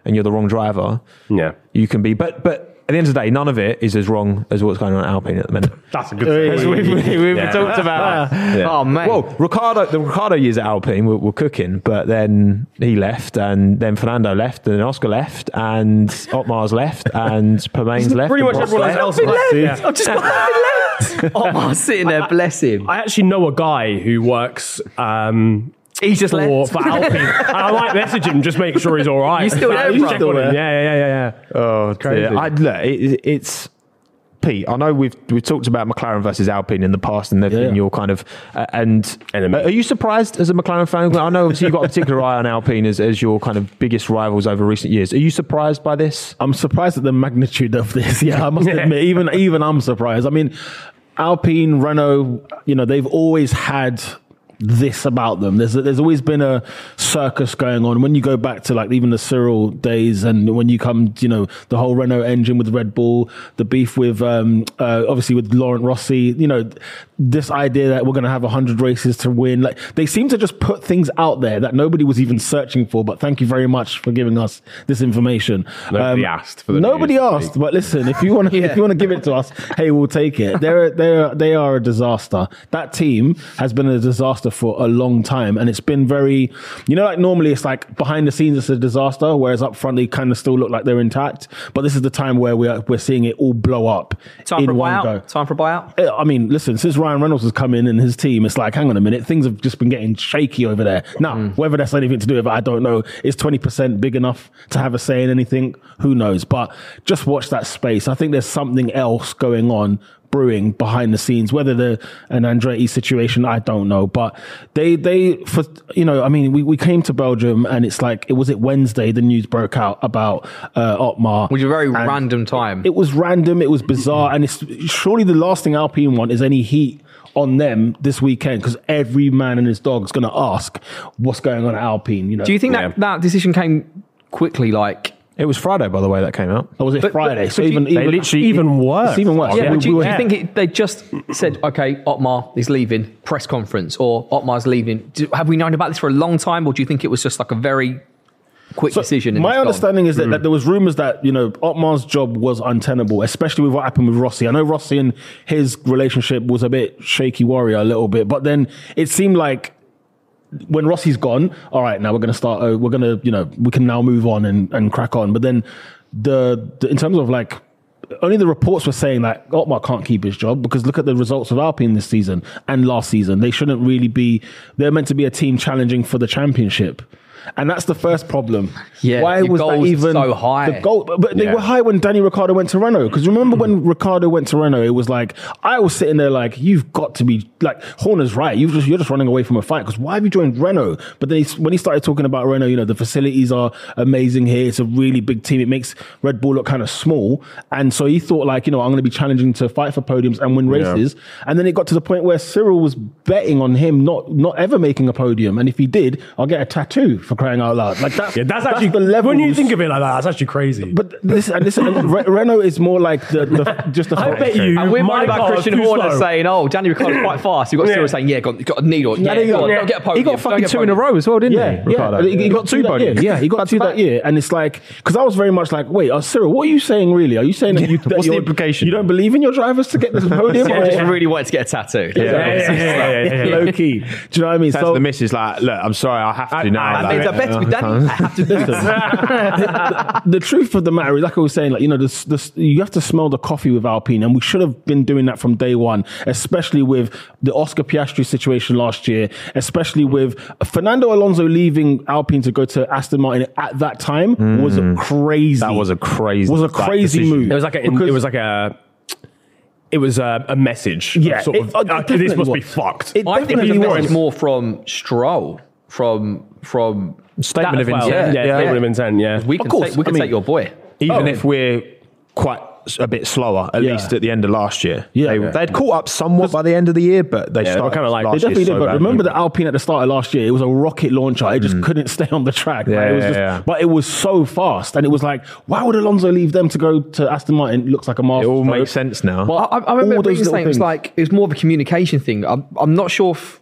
and you're the wrong driver, Yeah. you can be. But but at the end of the day, none of it is as wrong as what's going on at Alpine at the minute. That's a good thing. As we've, we've Yeah. talked about. Yeah. Oh man. Well, Ricardo, the Ricardo years at Alpine were, were cooking, but then he left, and then Fernando left, and then Oscar left, and Otmar's left, and Permain's left. Pretty and much Prost everyone left. else Been left. left. Yeah. I've just got left. Oh, I'm sitting there, bless him. I actually know a guy who works um, He's just for, left. for Alpine. And I might message him, just make sure he's all right. You still there, Just bro? check Still on him. there? Yeah, yeah, yeah, yeah. yeah. Oh, Crazy. dear. I, look, it, it's Pete. I know we've we've talked about McLaren versus Alpine in the past, and they've Yeah. been your kind of uh, and. Enemy. Are you surprised as a McLaren fan? I know obviously you've got a particular eye on Alpine as, as your kind of biggest rivals over recent years. Are you surprised by this? I'm surprised at the magnitude of this. Yeah, I must Yeah. admit, even even I'm surprised. I mean, Alpine, Renault, you know, they've always had this about them. There's there's always been a circus going on. When you go back to like even the Cyril days, and when you come, you know, the whole Renault engine with Red Bull, the beef with um, uh, obviously with Laurent Rossi, you know, this idea that we're going to have one hundred races to win. Like they seem to just put things out there that nobody was even searching for. But thank you very much for giving us this information. Nobody asked for the Nobody news. asked. But listen, if you want to, Yeah. if you want to give it to us, hey, we'll take it. They're they're they are a disaster. That team has been a disaster for a long time, and it's been very, you know, like normally it's like behind the scenes it's a disaster, whereas up front they kind of still look like they're intact. But this is the time where we are we're seeing it all blow up Time for a in one buyout. go. Time for a buyout. Uh, I mean, listen, since Ryan Reynolds has come in and his team, it's like, hang on a minute, things have just been getting shaky over there. Now, whether that's anything to do with it, I don't know. Is twenty percent big enough to have a say in anything? Who knows? But just watch that space. I think there's something else going on brewing behind the scenes, whether the an Andretti situation, I don't know, but they they for you know, I mean, we, we came to Belgium and it's like, it was it Wednesday the news broke out about uh, Otmar, Which is a very and random time. it was random, it was bizarre, and it's surely the last thing Alpine want is any heat on them this weekend, because every man and his dog's going to ask what's going on at Alpine. You know, Do you think that Yeah. that decision came quickly? Like, It was Friday, by the way, that came out. or was it But- Friday? but- so but even you- They even literally- Even worse. it's even worse. yeah, we- but do, you- we do were- you think it, they just said, okay, Otmar is leaving, press conference, or Otmar's leaving? Do, have we known about this for a long time, or do you think it was just like a very quick So decision? and my it's gone? understanding is that, that there was rumors that, you know, Otmar's job was untenable, especially with what happened with Rossi. I know Rossi and his relationship was a bit shaky warrior a little bit, but then it seemed like when Rossi's gone, all right, now we're going to start, uh, we're going to, you know, we can now move on and, and crack on. But then the, the, in terms of like, only the reports were saying that Otmar can't keep his job, because look at the results of Alpine this season and last season. They shouldn't really be, they're meant to be a team challenging for the championship. And that's the first problem. Yeah, Why your was that goals are even so high. The goal, but they Yeah. were high when Danny Ricciardo went to Renault. Because remember when Ricciardo went to Renault, it was like, I was sitting there like, you've got to be like, Horner's right. You've just you're just running away from a fight. Because why have you joined Renault? But then he, when he started talking about Renault, you know, the facilities are amazing here. It's a really big team. It makes Red Bull look kind of small. And so he thought like, you know, I'm going to be challenging to fight for podiums and win races. And then it got to the point where Cyril was betting on him not not ever making a podium. And if he did, I'll get a tattoo, for crying out loud. Like that's, Yeah, that's actually the level. when you think of it like that, that's actually crazy. But this, and this and Re- Renault is more like the, the just the. I bet you. And we're my worried about car's Christian too Horner slow. saying, "Oh, Danny Ricciardo's quite fast." You've got Yeah. Cyril saying, "Yeah, got, got a needle. Yeah, he got- go on, yeah. don't get a podium. He got don't fucking get a two in a podium." row as well, didn't Yeah, he? yeah, Ricardo? he, he got two that year. podiums. Yeah, he got two that year, and it's like, because I was very much like, wait, uh, Cyril, what are you saying? Really, are you saying that you? That What's the you're- implication? You don't believe in your drivers to get this podium? Yeah, or- just really wanted to get a tattoo. Yeah, Yeah, yeah, yeah, yeah, yeah, yeah. low key. Do you know what I mean? That's So the missus like, look, I'm sorry, I have to I- now. I- That like, means I bet to be Danny. I have to do this. the truth of the matter is, like I was saying, like, you know, this, this, you have to smell the coffee with Alpine, and we should have been doing that from day one, especially with the Oscar Piastri situation last year, especially with Fernando Alonso leaving Alpine to go to Aston Martin at that time was a crazy. That was a crazy- was a that crazy decision. move. It was like a. Because- It was like a. It was a, a message. of Yeah, sort it- of, uh, it uh, this definitely must be was. fucked. It I think definitely the was. message more from Stroll, from from Statement that of as well. intent. yeah, Yeah. statement of intent. Yeah. We can course, take, we I can mean- take your boy. even Oh. if we're quite a bit slower, at Yeah. least at the end of last year. Yeah. They, Yeah. they'd caught up somewhat by the end of the year, but they Yeah, they were started kinda like- They last definitely year did, so but badly. remember the Alpine at the start of last year? It was a rocket launcher. It just couldn't stay on the track. Yeah, right? It was yeah, just, yeah. But it was so fast, and it was like, why would Alonso leave them to go to Aston Martin? It looks like a It master. all makes sense now. But I, I remember all those reading little saying it was things. like it was more of a communication thing. I'm, I'm not sure if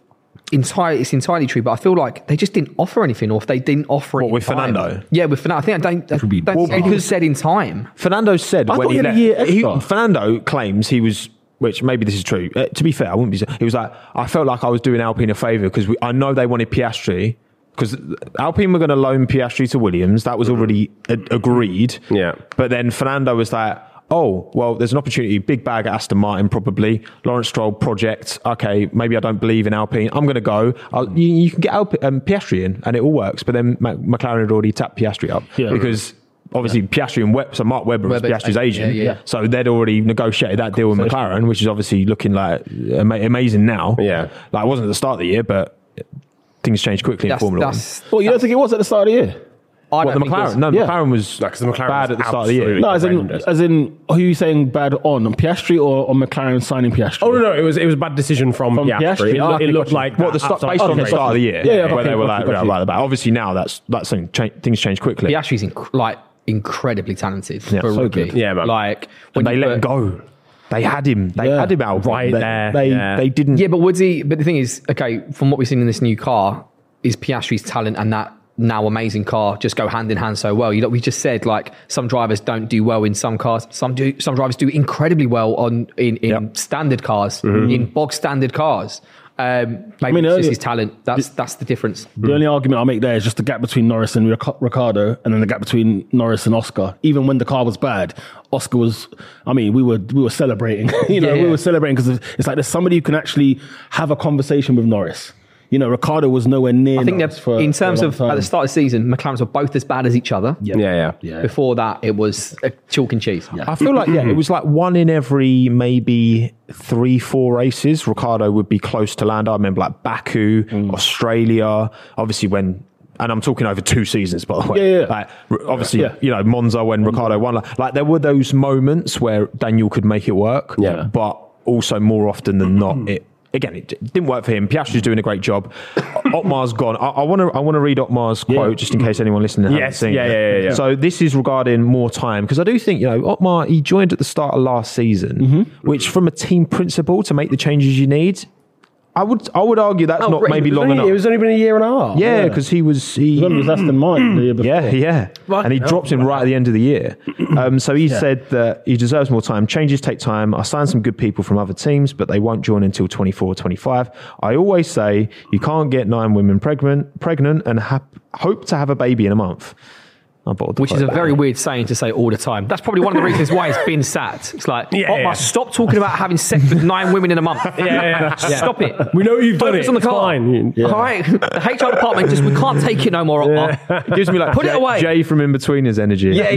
entirely it's entirely true, but I feel like they just didn't offer anything, or if they didn't offer it What, in with time. Fernando? Yeah, with Fernando. I think I don't, I be- don't Well, think anything was because- said in time. Fernando said I when thought he, he had a left, year he- extra. Fernando claims he was, which maybe this is true. Uh, to be fair, I wouldn't be. He was like, I felt like I was doing Alpine a favour because I know they wanted Piastri. Because Alpine were going to loan Piastri to Williams, that was already a- agreed. Yeah. But then Fernando was like, oh, well, there's an opportunity, big bag at Aston Martin probably, Lawrence Stroll project. Okay, maybe I don't believe in Alpine. I'm going to go. I'll, you, you can get Alpine, um, Piastri in, and it all works. But then Mac- McLaren had already tapped Piastri up Yeah. because obviously Piastri and Web, so Mark Webber was Webber, Piastri's yeah, agent, yeah, yeah. so they'd already negotiated that deal with McLaren, which is obviously looking like ama- amazing now. Yeah. like it wasn't at the start of the year, but things change quickly in That's, Formula One. that's, Well, you don't think it was at the start of the year? I What, don't the think it was- McLaren? No, Yeah. McLaren was No, 'cause the McLaren bad was at the start of the year. absolutely- No, as in, horrendous. as in, who are you saying bad on? On Piastri or on McLaren signing Piastri? Oh no, no, it was it was a bad decision from, From Piastri. Piastri? It, Oh, lo- okay, it looked gotcha. like What the that start, outside- based on okay, the start of the year, Yeah, yeah, where okay, they were gotcha, like, gotcha. right, right, but obviously now that's that's something cha- things change quickly. Piastri's inc- like incredibly talented Yeah, for a so rookie. good. Yeah, man. Like and when they you let him put- go. They had him. They Yeah. had him out Right they, there, They yeah. they didn't. Yeah, but would he? But the thing is, okay, from what we've seen in this new car, is Piastri's talent and that now amazing car just go hand in hand so well. You know, we just said like some drivers don't do well in some cars. Some do. Some drivers do incredibly well on in, in Yep. standard cars, in bog standard cars. Um, maybe mean, it's earlier- just his talent. That's that's the difference. The only argument I'll make there is just the gap between Norris and Ric- Ricardo, and then the gap between Norris and Oscar. Even when the car was bad, Oscar was. I mean, we were we were celebrating. you know, Yeah, we yeah. were celebrating because it's like there's somebody who can actually have a conversation with Norris. You know, Ricardo was nowhere near. I think Norris that for in for a terms long of time. at the start of the season, McLarens were both as bad as each other. Yeah. Yeah, yeah. yeah. Before that, it was a chalk and cheese. I feel like yeah, it was like one in every maybe three, four races. Ricardo would be close to Lando. I remember like Baku, Australia. Obviously, when and I'm talking over two seasons, by the way. Yeah, yeah. Like r- obviously, Yeah. you know Monza when Ricardo won. Like, like there were those moments where Daniel could make it work. Yeah. but also more often than not, it. Again, it d- didn't work for him. Piastri's doing a great job. Otmar's gone. I want to. I want to read Otmar's quote just in case anyone listening hasn't Yes, seen yeah, it. yeah, yeah, yeah. So this is regarding more time because I do think you know Otmar. He joined at the start of last season, which from a team principle to make the changes you need, I would. I would argue that's Oh, not right. maybe It was long only- enough. It was only been a year and a half. yeah, because he was he. When was Aston Martin the year before? Yeah, yeah. And he dropped him right at the end of the year. Um, so he said that he deserves more time. Changes take time. I signed some good people from other teams, but they won't join until twenty-four, twenty-five. I always say you can't get nine women pregnant, pregnant and hap- hope to have a baby in a month. I bought the Which is a quote. very weird saying to say all the time. That's probably one of the reasons why it's been sat. It's like, Yeah, oh, yeah. stop talking about having sex with nine women in a month. Yeah, yeah. Stop it. We know you've done Focus it. on the It's car. fine. All right. The H R department just, we can't take it no more. It gives me like Put it Jay, away. Jay from In Betweeners energy. Yeah,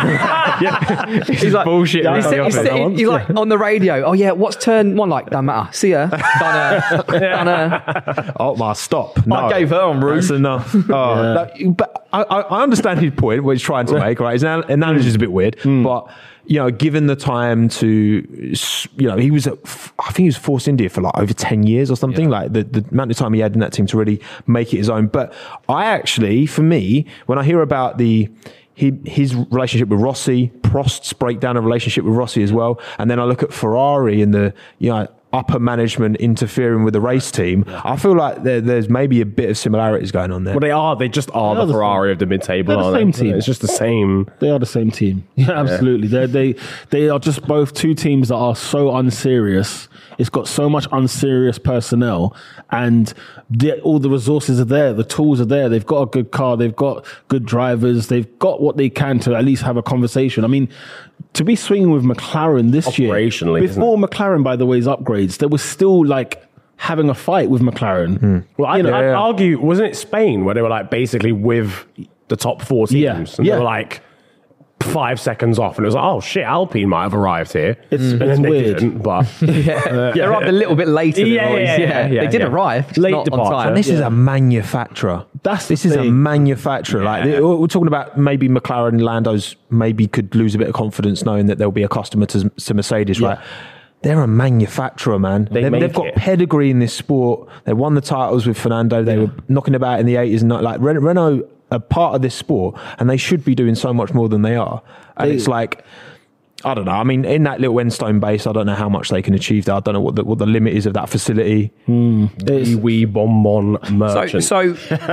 yeah. He's like bullshit. He's, right he's, off it. he's, he's like on the radio. Oh yeah, what's turn one like? Don't matter. See ya. Done her. Done her. Otmar, stop. No, I gave her on roof. That's enough. Oh, that- but I, I I understand his point, what he's trying to make, right? His anal- analogy is a bit weird, but, you know, given the time to, you know, he was, at, I think he was Force India for like over ten years or something, like the, the amount of time he had in that team to really make it his own. But I actually, for me, when I hear about the, he, his relationship with Rossi, Prost's breakdown of relationship with Rossi as well, and then I look at Ferrari and the, you know, upper management interfering with the race team, I feel like there, there's maybe a bit of similarities going on there. Well, they are. They just are They are the the Ferrari of the mid-table. They're the aren't same they? team. It's just the same. They are the same team. Yeah, absolutely. They they they are just both two teams that are so unserious. It's got so much unserious personnel, and the, all the resources are there. The tools are there. They've got a good car. They've got good drivers. They've got what they can to at least have a conversation. I mean, to be swinging with McLaren this year, Operationally, isn't before McLaren, by the way's upgrades, there was still like having a fight with McLaren. Well, I'd, You know, I'd yeah. argue, wasn't it Spain where they were like basically with the top four teams? Yeah, And yeah. they were like five seconds off, and it was like, oh shit, Alpine might have arrived here. It's- and it's then they weird. didn't, but They arrived a little bit later than Yeah, always. yeah, yeah, yeah, They did yeah. arrive. just Late not on departure. time. And this is a manufacturer. That's this the is a thing. manufacturer. Like Yeah. we're talking about maybe McLaren, Lando's maybe could lose a bit of confidence knowing that there'll be a customer to, to Mercedes, right? They're a manufacturer, man. They They've, make they've got it. pedigree in this sport. They won the titles with Fernando. They were knocking about in the eighties and not like Ren- Renault are part of this sport, and they should be doing so much more than they are. And They- it's like, I don't know. I mean, in that little Enstone base, I don't know how much they can achieve there. I don't know what the, what the limit is of that facility. Wee wee bonbon So, merchant. so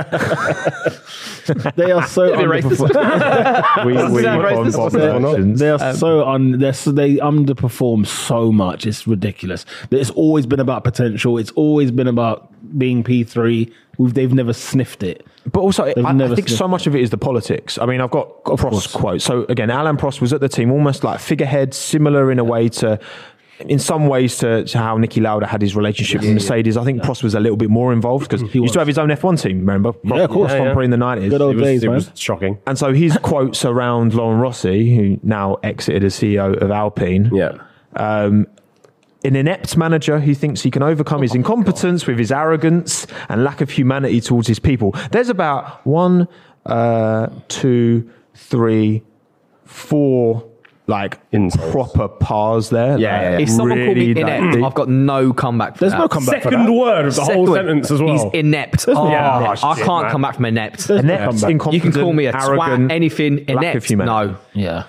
They are so underperforming. We, we, Sound racist. on- They on- are, on- they are so un, they're so, they underperform so much. It's ridiculous. It's always been about potential. It's always been about being P three. We've, they've never sniffed it. But also, I, I never think so sniffed much of it is the politics. I mean, I've got a Prost course. quote. So again, Alan Prost was at the team almost like figurehead, similar in a way to, in some ways to, to how Niki Lauda had his relationship with Mercedes. I think Prost was a little bit more involved because he used to have his own F one team, remember? Yeah, of course. Grand Yeah, Prix in the nineties. Good old it was, days, it man. was shocking. And so his quotes around Laurent Rossi, who now exited as C E O of Alpine. Yeah. Um, an inept manager who thinks he can overcome his incompetence with his arrogance and lack of humanity towards his people. There's about one, uh, two, three, four, like Insults. proper pars there. Yeah, like, yeah, yeah. if someone called me really, like, inept, deep. I've got no comeback. For There's that. no comeback for Second that. word of the whole Second, sentence as well. He's inept. Oh, Yeah. I shit, can't man. come back from inept. Inept, comeback. incompetent, You can call me a arrogant, twat, anything. lack of Inept. humanity. No. Yeah.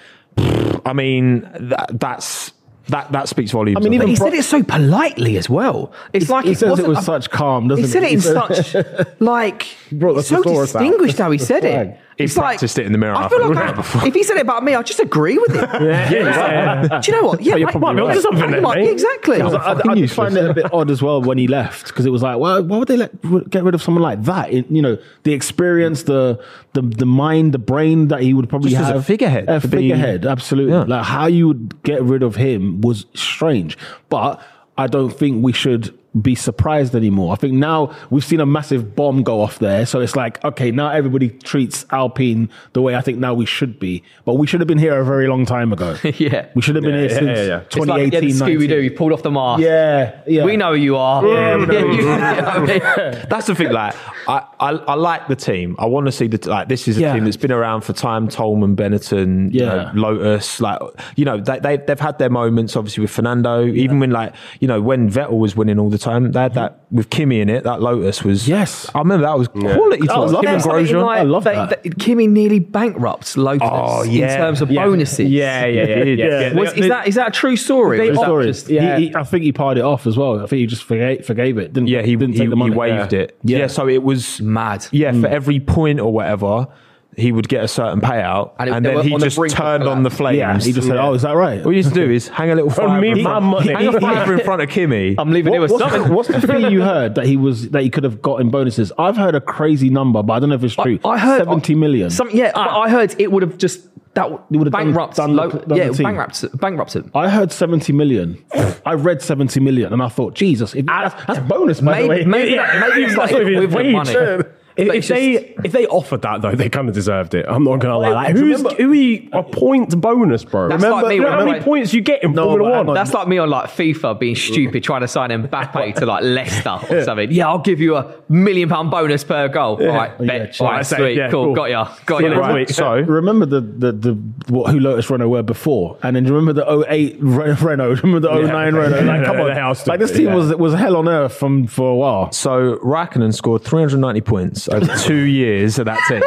I mean, that, that's that that speaks volumes. I mean, I But think. he said it so politely as well. It's like he it says it wasn't with a- such calm, doesn't He said he? it in He said- such like brought the it's so thesaurus out. distinguished how he said flag. it. He It's like- practiced it in the mirror I feel after, like wouldn't I, if he said it about me, I'd just agree with it. yeah, yeah. Do you know what? Yeah, you're I- probably I- right. I- Something there, I- mate. exactly. I, I, I just find it a bit odd as well when he left because it was like, well, why would they let get rid of someone like that? It, you know, the experience, the the the mind, the brain that he would probably Just as have. a figurehead, a to be- figurehead, absolutely. Yeah. Like how you would get rid of him was strange, but I don't think we should be surprised anymore. I think now we've seen a massive bomb go off there. So it's like, okay, now everybody treats Alpine the way I think now we should be. But we should have been here a very long time ago. Yeah. We should have been Yeah, here yeah, since yeah, yeah. It's like, twenty eighteen, yeah, Scooby Doo. nineteen. He pulled off the mask. Yeah, yeah. We know who you are. Yeah, we know who you you know. That's the thing. Like, I, I, I like the team. I want to see the like. This is a Yeah. team that's been around for time. Tolman, Benetton, you Yeah. know, Lotus. Like, you know, they, they they've had their moments. Obviously with Fernando. Even when like, you know, when Vettel was winning all the time, they had that with Kimi in it. That Lotus was. Yes. I remember that was quality. I to love watch. Him and that. Grosjean. Like, I love they, that. they- Kimi nearly bankrupts Lotus Oh, yeah. in terms of Yeah. bonuses. Yeah, yeah, yeah. did. yeah, Yeah. yeah. Was, is that is that a true story? True Or is that story. just- He- yeah. he- I think he parred it off as well. I think he just forgave, forgave it. Didn't, Yeah, he didn't he, take the he money. waived Yeah. it. Yeah. so it was Mad. Yeah, for every point or whatever, he would get a certain payout, And and, it- they then were he on the just brink of turned on the collapse. flames. Yeah, he just said, "Oh, is that right?" What he used to do is hang a little fire me in my front, money. hang a fire in front of Kimi. I'm leaving it with what's, something. the, what's the fee you heard that he was that he could have got in bonuses? I've heard a crazy number, but I don't know if it's true. I heard seventy million. Some, yeah, but I heard it would have just that It would have done- bankrupt. done the- Lo- done the yeah, team. bankrupt, bankrupted. I heard seventy million. I read seventy million, and I thought, Jesus, if, that's, that's bonus, by the way. Maybe, maybe, Yeah, maybe it's that's like not even with the wage. money. If, But if it's they just- if they offered that though, they kind of deserved it. I'm not gonna lie. Like, do you who's remember- who are you, a point bonus, bro? That's remember, like me you know when how I many went- points you get in No, Formula but One? hang on. That's like me on like FIFA being stupid, trying to sign Mbappe to like Leicester or something. Yeah, I'll give you a million pound bonus per goal. All right, Yeah, bet. chill. All right, I say, sweet, yeah, cool, cool. got ya, got See you ya. next Right, week. so Remember the, the, the what, who Lotus Renault were before, and then do you remember the oh eight Re- Renault? Remember the oh nine Yeah. Renault? Like, come Yeah, on, they are stupid, like this team yeah. was was hell on earth from for a while. So Raikkonen scored three hundred ninety points over two years of that team.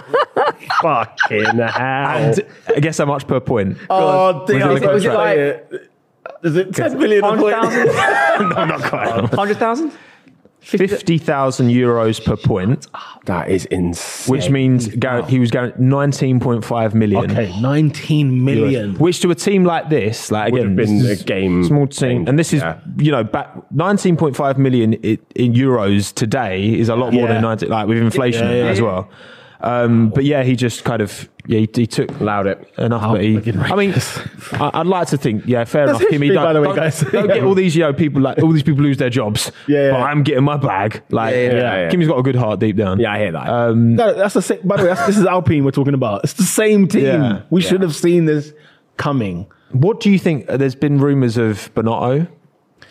Fucking hell. And I guess how much per point? Oh, dear, Was it- was it like is it ten million? hundred thousand? No, not quite. Hundred thousand? Fifty thousand euros per point, That is insane. which means guar- he was guaranteed nineteen point five million. Okay, nineteen million. Which to a team like this, like Would again, have been this a is game small team, changer, and this is yeah. you know back nineteen point five million in, in euros today is a lot more Yeah. than ninety, like with inflation Yeah, yeah, as yeah. well. Um, but yeah, he just kind of yeah he, he took allowed it. enough. Oh, but he, fucking I mean, I, I'd like to think yeah, fair That's enough. Kimi, history, don't, by the way, don't, guys. don't get all these you know people like all these people lose their jobs. Yeah, yeah. but I'm getting my bag. Like Yeah, yeah, yeah, yeah. Kimi's got a good heart deep down. Yeah, I hear that. Um, No, that's the same. By the way, that's, this is Alpine we're talking about. It's the same team. Yeah. we Yeah. should have seen this coming. what do you think? There's been rumours of Bonotto.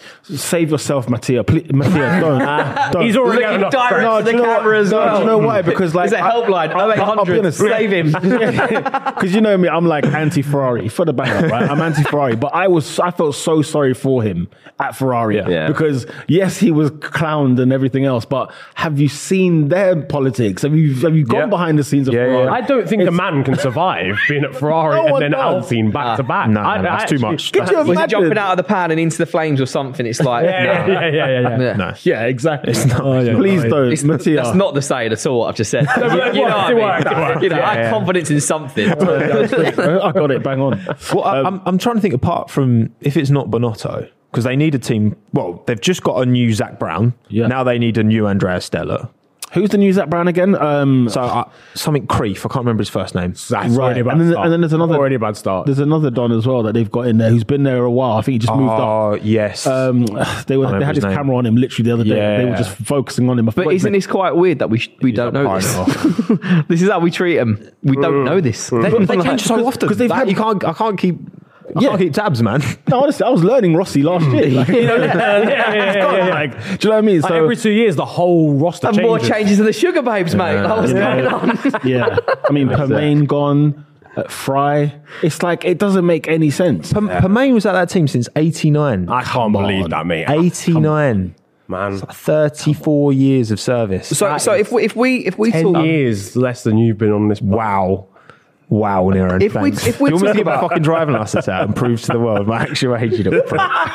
Save yourself, Mattia. Please, Mattia, don't. don't. He's already Looking got enough. direct No, to do the you know camera what? as No, well. do you know why? Because like There's a helpline, I- I- oh eight I'll be hundred, honest. save him. Because you know me, I'm like anti-Ferrari for the banger, right? I'm anti-Ferrari, but I was I felt so sorry for him at Ferrari Yeah. because yes, he was clowned and everything else, but have you seen their politics? Have you have you gone Yeah. behind the scenes of Yeah, Ferrari? yeah. I don't think a man can survive being at Ferrari No and one then does. Alpine back to back. No, I- no, I that's too actually- much. Could you Was he imagine? jumping out of the pan and into the flames or something? It's like, Yeah, yeah, no. yeah, yeah, yeah, yeah. Yeah. No. Yeah, exactly. not- Oh, yeah. Please no, don't, It's, Mattia. that's not the saying at all. What I've just said. you, but it you know worked, what I it mean? worked, it worked. You know, I Yeah. had confidence in something. I got it. Bang on. Well, I, I'm, I'm trying to think apart from if it's not Bonotto, because they need a team. Well, they've just got a new Zach Brown. Yeah. Now they need a new Andrea Stella. Who's the new Zach Brown again? Um, So uh, something Creef. I can't remember his first name. That's Right. already a bad And then- start. and then there's another- already a bad start. there's another Don as well that they've got in there who's been there a while. I think he just moved up. Oh yes. Um, they were remember they had his this name. camera on him literally the other day. Yeah. They were just focusing on him. I But forgot his isn't name. this quite weird that we sh- we don't a know this? pioneer. This is how we treat them. We don't know this. they, they change so often. because they've That had- you can't. I can't keep. I Yeah. can't keep tabs, man. No, honestly, I was learning Rossi last year. Like, you know, yeah, yeah, yeah, yeah. like, do you know what I mean? Like every two years, the whole roster And changes. more changes to the Sugar Babes, mate. Like, what's Yeah. going on? yeah, I mean, Permain gone, uh, Fry. It's like it doesn't make any sense. P- Permain was at that team since eighty-nine. I can't believe that, mate. eighty-nine. Man, thirty-four years of service. So, so if we if we if we ten talk, years less than you've been on this. Wow. Wow, Nero. If we- thanks. if we Do you want me talk to get my about- fucking driving license out and prove to the world my actual age? You know,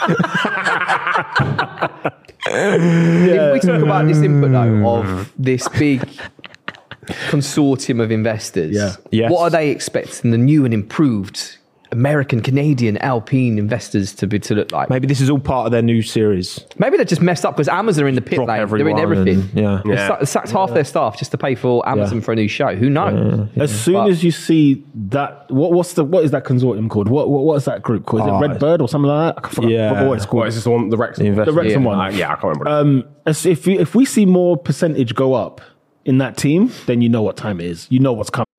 if we talk about this input though of this big consortium of investors, Yeah. Yes. what are they expecting the new and improved American, Canadian, Alpine investors to be to look like? maybe this is all part of their new series. Maybe they're just messed up because Amazon are in the pit Drop lane. They're in everyone everything. and- yeah. They Yeah. sacked- sacked half their staff just to pay for Amazon Yeah. for a new show. Who knows? As soon But- as you see that, what what's the what is that consortium called? What what, what is that group called? Is Oh, it Redbird or something like that? I forgot, yeah. forgot what it's What called. is this the one? The Wrexham. The one? The investment. Wrexham Yeah. one. Uh, yeah, I can't remember. Um, as if we, if we see more percentage go up in that team, then you know what time it is. You know what's coming.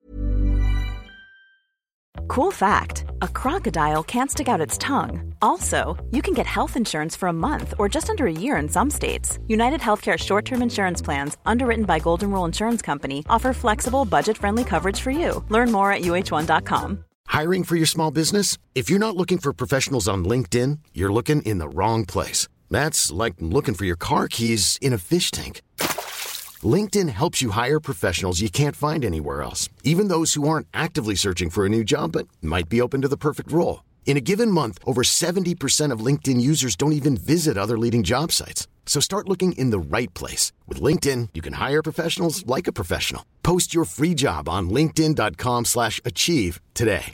Cool fact, a crocodile can't stick out its tongue. Also, you can get health insurance for a month or just under a year in some states. United Healthcare short-term insurance plans, underwritten by Golden Rule Insurance Company, offer flexible, budget-friendly coverage for you. Learn more at U H one dot com. Hiring for your small business? If you're not looking for professionals on LinkedIn, you're looking in the wrong place. That's like looking for your car keys in a fish tank. LinkedIn helps you hire professionals you can't find anywhere else, even those who aren't actively searching for a new job but might be open to the perfect role. In a given month, over seventy percent of LinkedIn users don't even visit other leading job sites. So start looking in the right place. With LinkedIn, you can hire professionals like a professional. Post your free job on linkedin dot com slash achieve today.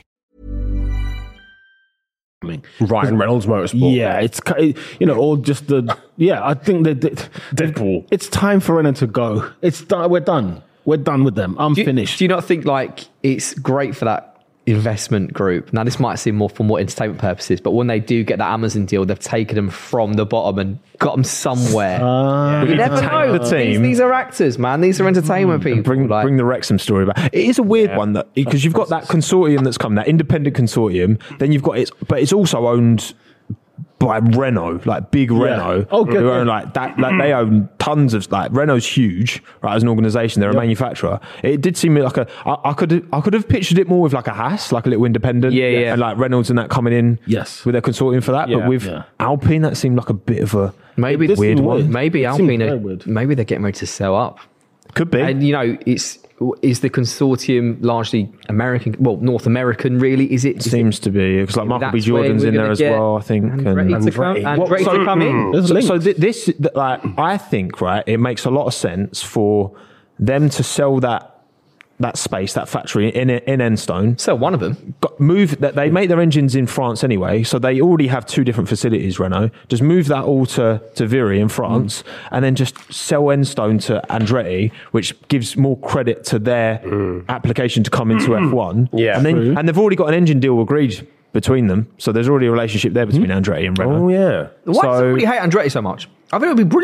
Ryan Reynolds Motorsport. Yeah, it's ki- you know, or just the yeah. I think that that- Deadpool. It's time for Renault to go. It's done. We're done. We're done with them. I'm Do you, finished. do you not think like it's great for that investment group? Now, this might seem more for more entertainment purposes, but when they do get that Amazon deal, they've taken them from the bottom and got them somewhere. Uh, you never tank know. the These, team. these are actors, man. These are entertainment people. Bring like, bring the Wrexham story back. It is a weird one that because you've got that consortium that's come, that independent consortium. Then you've got it, but it's also owned by Renault, like big Renault. Oh, good, Who good. own like that. Like they own tons of like Renault's huge, right? As an organisation, they're a manufacturer. It did seem like a. I, I could I could have pictured it more with like a Haas, like a little independent. Yeah, yeah. And like Reynolds and that coming in. Yes. With their consortium for that, Yeah. but with Yeah. Alpine, that seemed like a bit of a maybe This weird is one. weird. maybe It seems Alpine, very are, weird. maybe they're getting ready to sell up. Could be. And you know, it's is the consortium largely American? Well, North American, really? Is it? Is it Seems to be because like Michael B. that's where Jordan's we're in gonna there as get well, I think. Andretti and- to come, Andretti. Andretti What- to come in. There's So, links. so thi- this, th- like, I think, right, it makes a lot of sense for them to sell that that space, that factory in in Enstone. So one of them. Got, move that they make their engines in France anyway, so they already have two different facilities. Renault just move that all to to Viry in France, and then just sell Enstone to Andretti, which gives more credit to their application to come into F one. Yeah. and then True. and they've already got an engine deal agreed between them, so there's already a relationship there between Andretti and Renault. Oh, yeah. Why does So- everybody hate Andretti so much? I think it would be brilliant.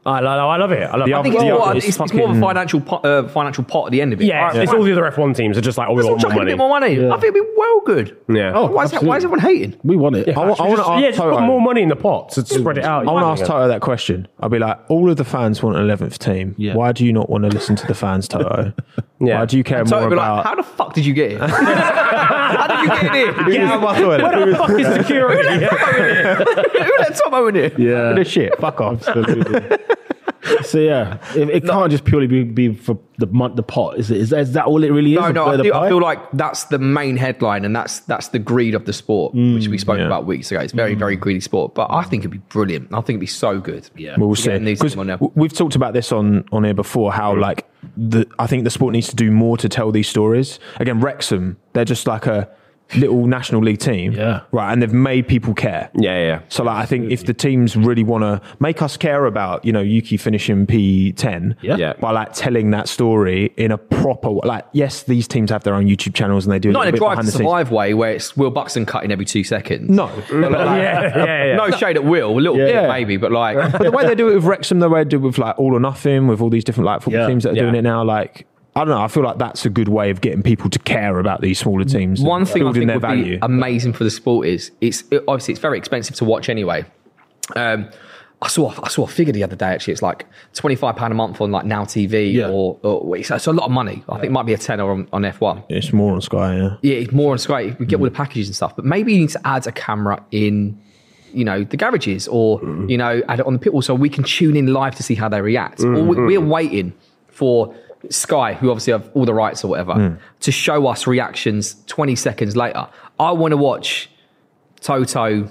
I, I, I love it. I love The it. I think other- it's, the more, other- it's, it's it's more of a fucking- financial pot, uh, financial pot at the end of it. Yeah, All right, it's fine. all the other F one teams are just like, oh, we Let's all want more chuck in a money. bit more money. I think it'd be well good. Yeah. Oh, why, is that, why is absolutely. everyone hating? We want it. I, wa- I want to Just- ask yeah, just Toto. put more money in the pot to spread it out. I want to ask Toto that question. I'll be like, all of the fans want an eleventh team. Yeah. Why do you not want to listen to the fans, Toto? Yeah. Why do you care So more it'd be about? like, how the fuck did you get here? how did you get in here? Get out of my toilet. Where the fuck is security? Who let Tomo in here? Yeah. This shit. Fuck off. Absolutely. So yeah, it, it can't just purely be, be for the mon- the pot. Is it? Is that, is that all it really is? No, no, Where I the feel, I pie? feel like that's the main headline, and that's that's the greed of the sport, which we spoke yeah. about weeks ago. It's very, very greedy sport, but I think it'd be brilliant. I think it'd be so good. Yeah, We'll see. these Because on there. we've talked about this on, on air before, how like the I think the sport needs to do more to tell these stories. Again, Wrexham, they're just like a little National League team. Yeah. Right. And they've made people care. Yeah, yeah. So like, I think if the teams really want to make us care about, you know, Yuki finishing P ten Yeah. Yeah. by like telling that story in a proper way. Like, yes, these teams have their own YouTube channels and they do Not a in a little bit drive behind to the scenes. survive way where it's Will Buxton cutting every two seconds. No. But like, Yeah, yeah, yeah. no shade at Will, a little Yeah. bit maybe, but like, But the way they do it with Wrexham, the way they do it with like All or Nothing, with all these different like football Yeah. teams that are Yeah. doing it now, like, I don't know. I feel like that's a good way of getting people to care about these smaller teams. and one thing I building think their would value. be amazing for the sport is it's it, obviously it's very expensive to watch anyway. Um, I saw I saw a figure the other day. Actually, it's like twenty five pound a month on like Now T V, Yeah. or, or it's, it's a lot of money. I think it might be a tenner on, on F one. It's more on Sky, yeah. Yeah, it's more on Sky. We get all the packages and stuff, but maybe you need to add a camera in, you know, the garages, or you know, add it on the pit wall so we can tune in live to see how they react. Or we, we're waiting for Sky, who obviously have all the rights or whatever, to show us reactions twenty seconds later. I want to watch Toto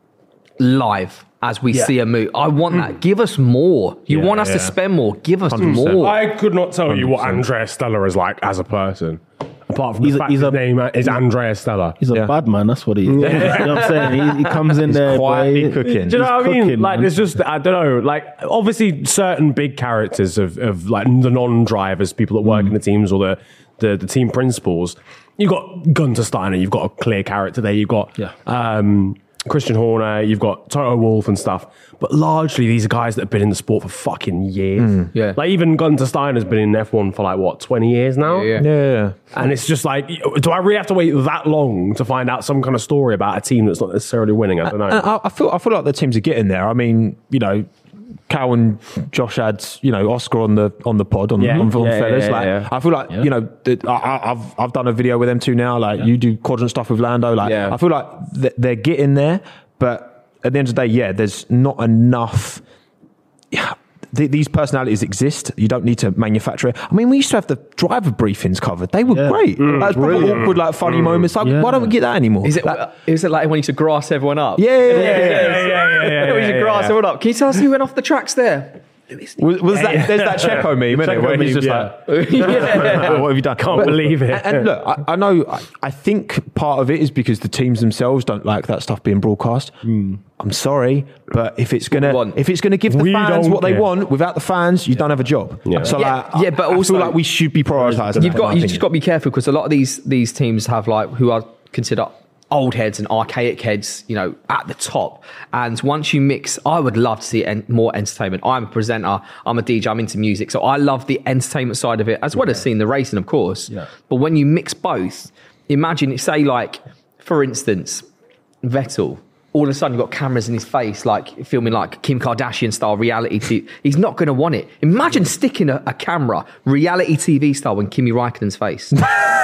live as we Yeah. see a move. I want that. Give us more. You Yeah, want us yeah. to spend more. Give us one hundred percent. more. I could not tell you what Andrea Stella is like as a person. Apart from He's the a- fact he's his a- name is Andrea Stella. He's a Yeah. bad man. That's what he is. You know what I'm saying? He, he comes in there quietly boy. cooking. Do you know what I mean? cooking, Like, man. there's just, I don't know, like, obviously certain big characters of, of like, the non-drivers, people that work in the teams or the, the, the team principals. You've got Gunter Steiner, you've got a clear character there. You've got Yeah. um, Christian Horner, you've got Toto Wolff and stuff. But largely, these are guys that have been in the sport for fucking years. Yeah. Like, even Gunter Steiner's been in F one for like, what, twenty years now? Yeah, Yeah, yeah. And it's just like, do I really have to wait that long to find out some kind of story about a team that's not necessarily winning? I don't know. And I, I feel I feel like the teams are getting there. I mean, you know, Cal and Josh had, you know, Oscar on the on the pod on, Yeah. on, on Yeah, fellas. yeah, yeah, like, yeah. I feel like you know, that I, I- I've I've done a video with them too now. Like you do quadrant stuff with Lando. Like Yeah. I feel like th- they're getting there, but at the end of the day, yeah, there's not enough. Yeah. th- These personalities exist. You don't need to manufacture it. I mean, we used to have the driver briefings covered. They were Yeah. great. Mm. Like, it was proper brilliant. awkward, like funny moments. Like, Yeah. why don't we get that anymore? Is it, Like, is it like when you used to grass everyone up? yeah, yeah, yeah, yeah. yeah, yeah, yeah, we used to yeah, grass yeah. everyone up. Can you tell us who went off the tracks there? Was, was that there's that Checo meme, isn't it, Checo where he's meme, just yeah. like, yeah. what have you done? Can't believe it. And, and look, I, I know. I, I think part of it is because the teams themselves don't like that stuff being broadcast. I'm sorry, but if it's gonna want. if it's gonna give the We fans don't what they care. want, without the fans, you don't have a job. Yeah. So Yeah, like, yeah, I- but I also- feel like we should be prioritising. You've that, got in you my just got to be careful because a lot of these these teams have like who are considered old heads and archaic heads, you know, at the top. And once you mix, I would love to see en- more entertainment. I'm a presenter, I'm a D J, I'm into music, so I love the entertainment side of it as well as seeing the racing, of course. Yeah. But when you mix both, imagine, say, like for instance, Vettel. All of a sudden, you've got cameras in his face, like filming like Kim Kardashian style reality T V. He's not going to want it. Imagine sticking a, a camera, reality T V style, in Kimi Raikkonen's face.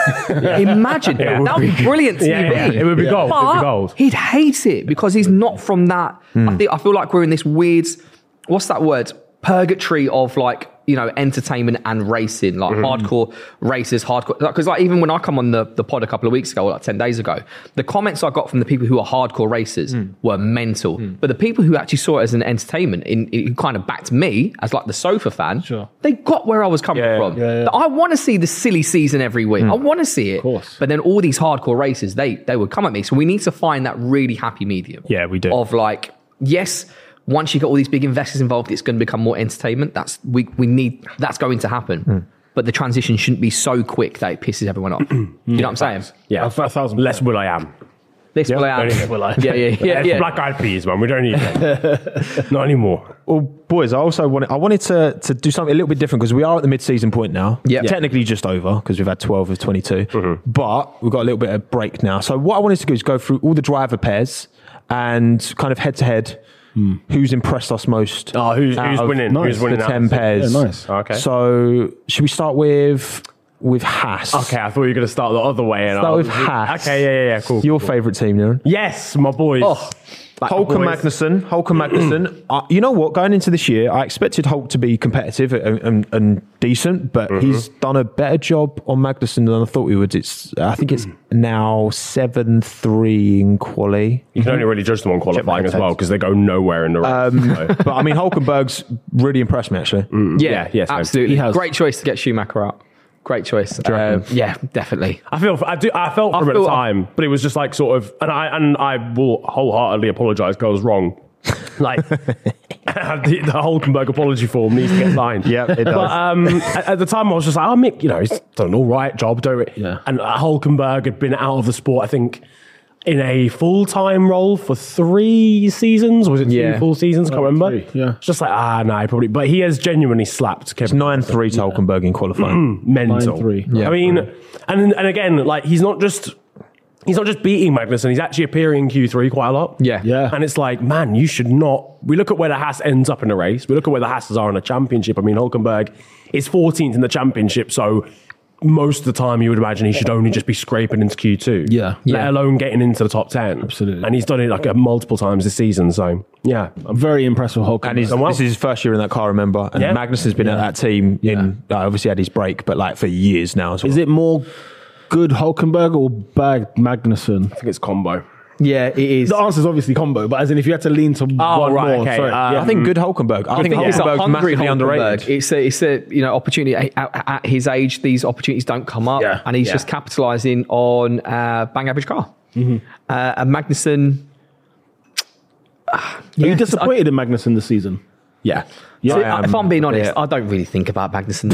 Imagine. Yeah, it would that would be be- brilliant T V. Yeah, yeah, it would be gold. It would be But gold. he'd hate it because he's not from that. I, think, I feel like we're in this weird, what's that word? Purgatory of like, you know, entertainment and racing, like hardcore racers, hardcore. Because like even when I come on the, the pod a couple of weeks ago, or like ten days ago, the comments I got from the people who are hardcore racers were mental. But the people who actually saw it as an entertainment, in, in, who kind of backed me as like the sofa fan, Sure. they got where I was coming Yeah, from. yeah, yeah. I want to see the silly season every week. I want to see it. Of course. But then all these hardcore racers, they they would come at me. So we need to find that really happy medium. Yeah, we do. Of like, yes, once you get all these big investors involved, it's going to become more entertainment. That's we we need. That's going to happen. But the transition shouldn't be so quick that it pisses everyone off. You know what I'm saying? Yeah, A thousand less will I am. This will out. Don't need Will I? Yeah, yeah, yeah. It's yeah. Black Eyed Peas, man. We don't need that. Not anymore. Well, boys, I also wanted I wanted to to do something a little bit different because we are at the mid-season point now. Yeah. Technically just over because we've had twelve of twenty-two. Mm-hmm. But we've got a little bit of break now. So what I wanted to do is go through all the driver pairs and kind of head-to-head mm. who's impressed us most. Oh, who's, out who's of winning? Nice. Who's winning the out ten of the- pairs. Yeah, nice. Okay. So should we start with with Haas? Okay, I thought you were going to start the other way. And Start I with was- Haas. Okay, yeah, yeah, yeah, cool. Your cool. favourite team, Niran? Yes, my boys. Oh. Back Hulk and boys. Magnussen. Hulk and Magnussen. uh, you know what? Going into this year, I expected Hulk to be competitive and, and, and decent, but Mm-hmm. he's done a better job on Magnussen than I thought he would. It's I think it's now seven three in quali. You can only really judge them on qualifying as well because they go nowhere in the race. Um, so. but I mean, Hulkenberg's really impressed me actually. Yeah, Yeah, yes, no. absolutely. He has. Great choice to get Schumacher out. Great choice. Uh, yeah, definitely. I feel I do I felt I for him at feel- the time, but it was just like sort of, and I and I will wholeheartedly apologise because I was wrong. Like the, the Hulkenberg apology form needs to get signed. Yeah, it does. But um, at, at the time, I was just like, oh, Mick, you know, he's done an all right job, don't it? Yeah. And uh, Hulkenberg had been out of the sport, I think, in a full time role for three seasons. Or was it two Yeah. full seasons? Can't remember. three, yeah. It's just like ah, no, probably. But he has genuinely slapped Kevin. Nine three to Hulkenberg in qualifying. Mental. nine three. I mean, and and again, like he's not just he's not just beating Magnussen. He's actually appearing in Q three quite a lot. Yeah. Yeah. And it's like, man, you should not. We look at where the Haas ends up in the race. We look at where the Haas's are in the championship. I mean, Hulkenberg is fourteenth in the championship, so most of the time you would imagine he should only just be scraping into Q two. Yeah. Let Yeah. alone getting into the top ten. Absolutely. And he's done it like uh, multiple times this season. So yeah, I'm very impressed with Hulk. And he's, Done well. this is his first year in that car, remember? And Yeah. Magnussen's been at that team in, uh, obviously had his break, but like for years now as well. Is it more good Hulkenberg or bad Magnussen? I think it's combo. Yeah, it is. The answer is obviously combo, but as in if you had to lean to Oh, one right, more, okay. sorry. Uh, yeah. I think good Hulkenberg. I think think it's a Hulkenberg's hungry massively Hulkenberg. underrated. It's a, it's a you know opportunity at, at, at his age. These opportunities don't come up, Yeah. and he's Yeah. just capitalising on a bang average car. Uh, and Magnussen, Are you disappointed in Magnussen this season? Yeah. Yeah, See, I am. if I'm being honest, Yeah. I don't really think about Magnussen.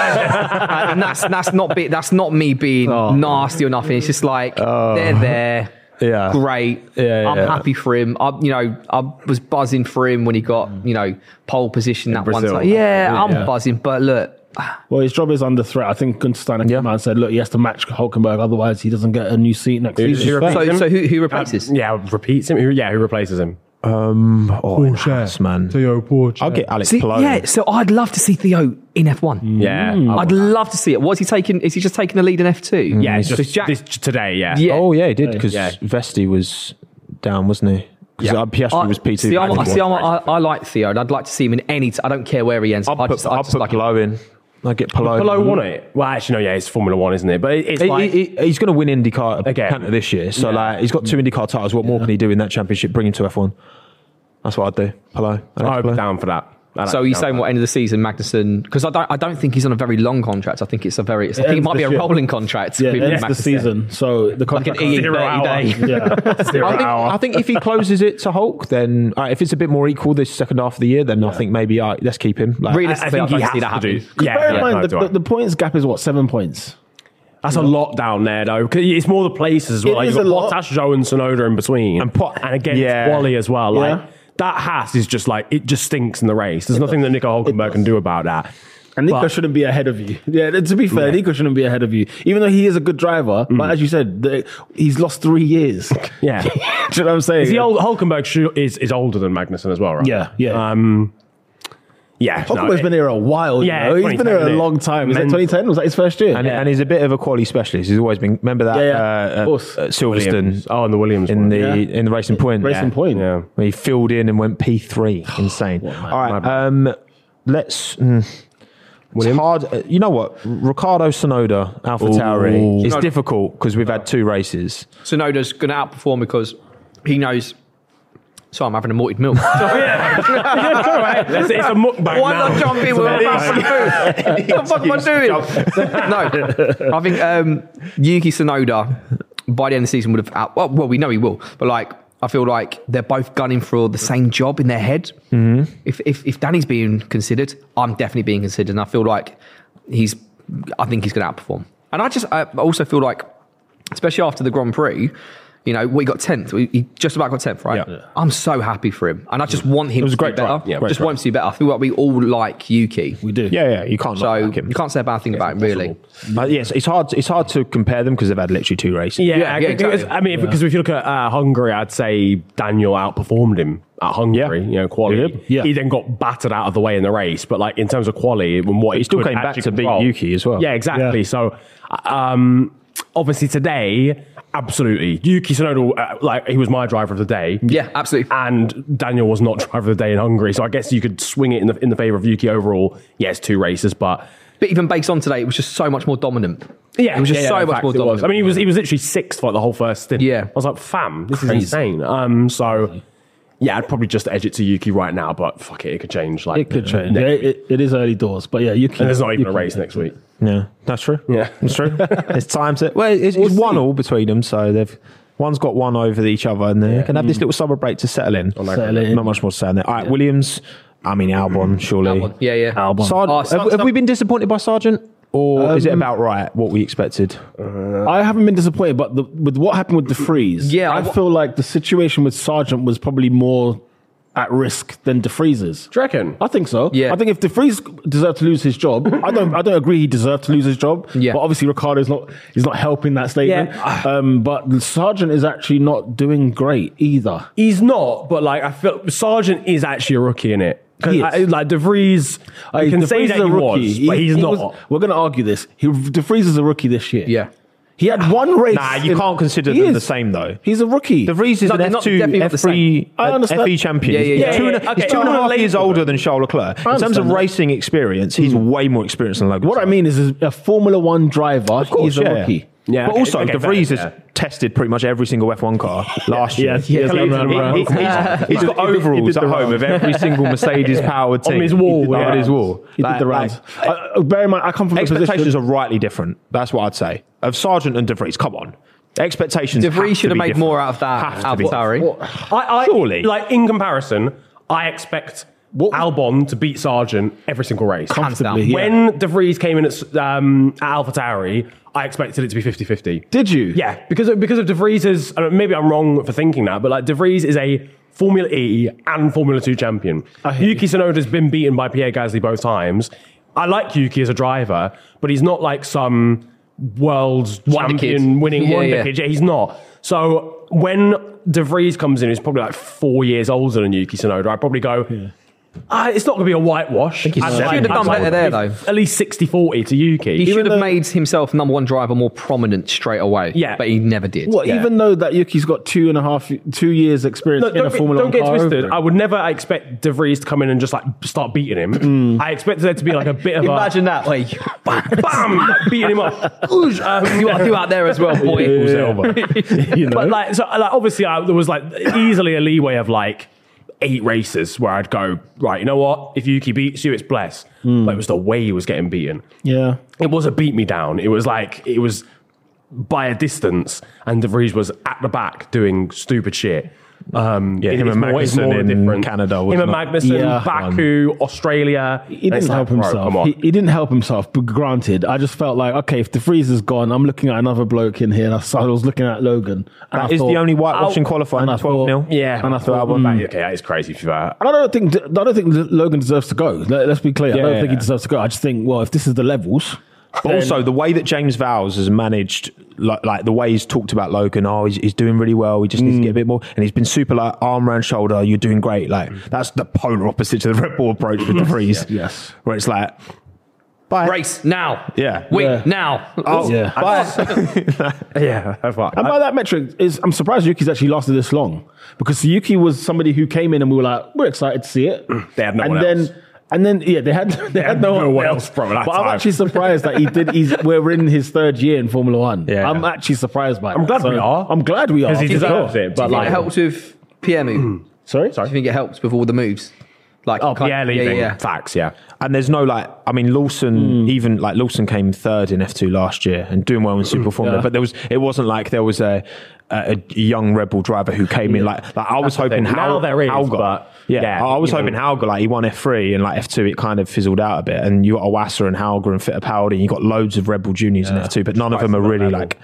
and that's that's not be, that's not me being Oh. nasty or nothing. It's just like they're there. Yeah. Great. Yeah, I'm yeah. happy for him. I, you know, I was buzzing for him when he got, you know, pole position that one Brazil. time. Yeah, I'm Yeah. buzzing. But look, Well, his job is under threat. I think Gunther Steiner came out and said, look, he has to match Hulkenberg, otherwise he doesn't get a new seat next Who- season. who It's fair. repeats so him? so who who replaces? Yeah, repeats him. Who- Yeah, who replaces him? Um, oh, Haas, man. I'll get Alex See, Palou. yeah, so I'd love to see Theo in F one. Yeah. I'd love to see it. Was he taking? Is he just taking the lead in F two? Yeah, it's So just Jack- this, today, yeah. Yeah. Oh, yeah, he did, because Yeah. Vesti was down, wasn't he? Because Yeah. uh, Piastri I, was P two. see, I'm, I, I'd see I'm, I, I like Theo, and I'd like to see him in any. T- I don't care where he ends up. I put, just, I I'll just put like him. Palou in. I'll get Palou. Palou won it. Well, actually, no, yeah, it's Formula One, isn't it? But it- it's He- like, he- he- he's going to win IndyCar Again. Canada this year. So, Yeah. like, he's got two IndyCar titles. What more can he do in that championship? Bring him to F one. That's what I'd do. Palou. I'd be down for that. I'd So be you're down saying for what end of the season, Magnussen? Because I don't, I don't think he's on a very long contract. I think it's a very, I think it ends might be a this year. rolling contract. Yeah, with ends the Magnussen. season. So the Like contract an E in Zero thirty hour. day. yeah. Zero I think, hour. I think if he closes it to Hulk, then uh, if it's a bit more equal this second half of the year, then I think maybe uh, let's keep him. Like, Really? I, I think I he don't has see that to do. happening. Yeah, Bear in yeah, mind, no, the, do I. the, the points gap is what, seven points? That's a lot down there, though. 'Cause it's more the places as well. It Like, is you've a got lot. Bottas, Joe, and Sonoda in between, And Pot- and again, Yeah. Wally as well. Like Yeah. that Haas is just like it just stinks in the race. There's nothing that Nico Hulkenberg can do about that. And Nico But- shouldn't be ahead of you. Yeah, to be fair, Nico shouldn't be ahead of you. Even though he is a good driver, but as you said, the, he's lost three years. Yeah, Do you know what I'm saying? is he old? Hulkenberg sure is is older than Magnussen as well, right? Yeah, yeah. Um, yeah, no, Hulkenberg's it- been here a while. Yeah, you know? He's been here a twenty ten, long time. Was that mental. twenty ten? Was that his first year? and, and he's a bit of a quality specialist. He's always been. Remember that Yeah, yeah. uh, Of course. uh, uh, Silverstone Williams. Oh, and the Williams in one. the Yeah. in the Racing Point. Racing yeah. Point. Yeah. Where he filled in and went P three. Insane. man. All right, Mad. um, let's. Mm, it's hard. uh, You know what? Ricardo Sonoda, AlphaTauri. It's Sonoda. difficult because we've had two races. Sonoda's going to outperform because he knows. So I'm having a malted milk. yeah, it's all right. It's, it's a mukbang Why now. not jump in with a fast food? What the fuck am I doing? No, I think um, Yuki Tsunoda by the end of the season would have out. Well, well, we know he will, but like I feel like they're both gunning for the same job in their head. Mm-hmm. If, if if Danny's being considered, I'm definitely being considered, and I feel like he's. I think he's going to outperform, and I just I also feel like, especially after the Grand Prix. You know, we got tenth. We he just about got tenth, right? Yeah. I'm so happy for him, and I just want him was to a great do better. drive. Yeah, I great just drive. want him to do better. I feel like we all like Yuki. We do. Yeah, yeah, you can't So not like him. you can't say a bad thing about him, really. Uh, yes, it's hard. It's hard to compare them because they've had literally two races. Yeah, Yeah, yeah, because- exactly. I mean, because if you look at uh, Hungary, I'd say Daniel outperformed him at Hungary. Yeah. You know, quality. He did. Yeah. He then got battered out of the way in the race, but like in terms of quality, and what he still could came back actually to beat control- Yuki as well. Yeah, exactly. Yeah. So, um, obviously today, absolutely, Yuki Tsunoda, uh, like he was my driver of the day. Yeah, absolutely. And Daniel was not driver of the day in Hungary, so I guess you could swing it in the in the favour of Yuki overall. Yes, two races, but. But even based on today, it was just so much more dominant. Yeah, it was just yeah, so yeah, in much fact, more it was. dominant. I mean, he was he was literally sixth for like the whole first stint. Yeah. I was like, fam, this Crazy. is insane. Um, so yeah, I'd probably just edge it to Yuki right now, but fuck it, it could change. Like It could change. next- Yeah, it, it is early doors, but yeah, you can. and there's not even a you can- race next week. Yeah, that's true. Yeah. that's true. It's time to. Well, it's, it's one all between them, so they've one's got one over each other, and they can have this little summer break to settle in. Settle in. Not much more to say on that. All right, Williams. I mean Albon, surely. Albon. Yeah, yeah. Albon. Sard- Oh, have, stop, have stop. we been disappointed by Sargent, or is it Um, about right what we expected? I haven't been disappointed, but the, with what happened with the freeze, Yeah, I, I wa- feel like the situation with Sargent was probably more at risk than De Vries's. Do you reckon? I think so. Yeah. I think if De Vries deserved to lose his job, I don't. I don't agree he deserved to lose his job. Yeah. But obviously Ricardo's not. He's not helping that statement. Yeah. Um, but Sargent is actually not doing great either. He's not, but like I feel Sargent is actually a rookie in it. He Because is. like De Vries, Uh, you can De say Vries that is he a was, rookie. but He- he's he not. was- we're going to argue this. He, De Vries is a rookie this year. Yeah. He had one race. Nah, you in- can't consider He them is. the same though. He's a rookie. De Vries is No, an they're F not- two, definitely not the F three, I uh, understand. F E champion. Yeah, yeah, He's yeah. two and a- Yeah, yeah, he's okay. two and a I'm half gonna years label older it. than Charles Leclerc. In terms of understand that. racing experience, he's way more experienced than Logan. What I mean is, is a Formula One driver, Of course, he's a yeah. rookie. Yeah, but okay, also, okay, De Vries fair, has yeah. tested pretty much every single F one car last year. Yes, yes, He- I he- remember. he- he's- he's got He did- he overalls did at the home rounds. of every single Mercedes-powered team. On his wall, He did the- yeah. on his wall. He Like- did the rounds. like, Uh, bear in mind, I come from a expectations position. are rightly different. That's what I'd say. Of Sargent and De Vries, come on. Expectations. De Vries have should to have be made different. more out of that Have to be. AlphaTauri. I, I, Surely. like in comparison, I expect Albon to beat Sargent every single race. Hands down. Comfortably, yeah. When De Vries came in at, um, at AlphaTauri, I expected it to be fifty-fifty. Did you? Yeah, because of, because of De Vries's, uh, maybe I'm wrong for thinking that, but like De Vries is a Formula E and Formula two champion. I hear Yuki Tsunoda's been beaten by Pierre Gasly both times. I like Yuki as a driver, but he's not like some world Wonder kid. champion winning Yeah, wonder yeah. kid. Yeah, he's not. So when De Vries comes in, who's probably like four years older than Yuki Tsunoda, I'd probably go, ah, it's not going to be a whitewash. he's I'd seven. like- Should have done I'd better like there, at though. At least sixty forty to Yuki. He should Even have though- made himself number one driver more prominent straight away. Yeah. But he never did. Well, Yeah. even though that Yuki's got two and a half, two years experience No, in a don't get, Formula don't One get car. twisted. over I him. would never expect De Vries to come in and just like start beating him. I expected there to be like a bit of Imagine that. Like, a bam, like beating him up. Oosh, um, you are you out there as well, boy. You know? But like, so like obviously, I, there was like easily a leeway of like eight races where I'd go, right, you know what? If Yuki beats you, it's bless. But it was the way he was getting beaten. yeah. It was a beat me down. It was like it was by a distance, and De Vries was at the back doing stupid shit. Um, Yeah, it- him it's and more- it's Magnussen more in different. Canada was Him and not- Magnussen, Yeah. Baku, Australia. He And didn't it's like, help bro, himself. Come on. He, he didn't help himself. But granted, I just felt like, okay, if De Vries is gone, I'm looking at another bloke in here. And I, saw, I was looking at Logan. And That I is thought- the only whitewashing and qualifying. I twelve nil. thought- yeah, and I thought, well, mm. okay, that is crazy for that. And I don't think I don't think Logan deserves to go. Let, let's be clear. I Yeah, don't yeah, think he yeah. deserves to go. I just think, well, if this is the levels, But also the way that James Vowles has managed, like, like the way he's talked about Logan, oh, he's, he's doing really well. He just needs to get a bit more, and he's been super like arm around shoulder. You're doing great. Like that's the polar opposite to the Red Bull approach with De Vries. yes. where it's like, bye. Race now. Yeah. Wait Yeah. now. Oh, Yeah. bye. Yeah, that's right. And by that metric, is I'm surprised Yuki's actually lasted this long because Yuki was somebody who came in and we were like, we're excited to see it. They had no and one then, else. And then, yeah, they had they had no, no one one else, else from that But I'm time. actually surprised that he did. He's we're in his third year in Formula One. Yeah. I'm actually surprised by. I'm that. glad So we are. I'm glad we are Because he for deserves sure. it. Do But you think like, it helps with Pierre move? Sorry, Do you think it helps with all the moves? Like, oh, kind- Pierre yeah, leaving. yeah. Facts, yeah. And there's no like, I mean, Lawson, even like Lawson came third in F two last year and doing well in Super Formula, Yeah. but there was, it wasn't like there was a, a, a young Red Bull driver who came in like, like I was That's the hoping thing. Hal, Now there is, Hauger, but yeah, yeah, I was you hoping know. Hauger, like he won F three and like F two, it kind of fizzled out a bit. And you got Iwasa and Hauger and Fittipaldi, and you got loads of Red Bull juniors in F two, but none of them are Twice really level. like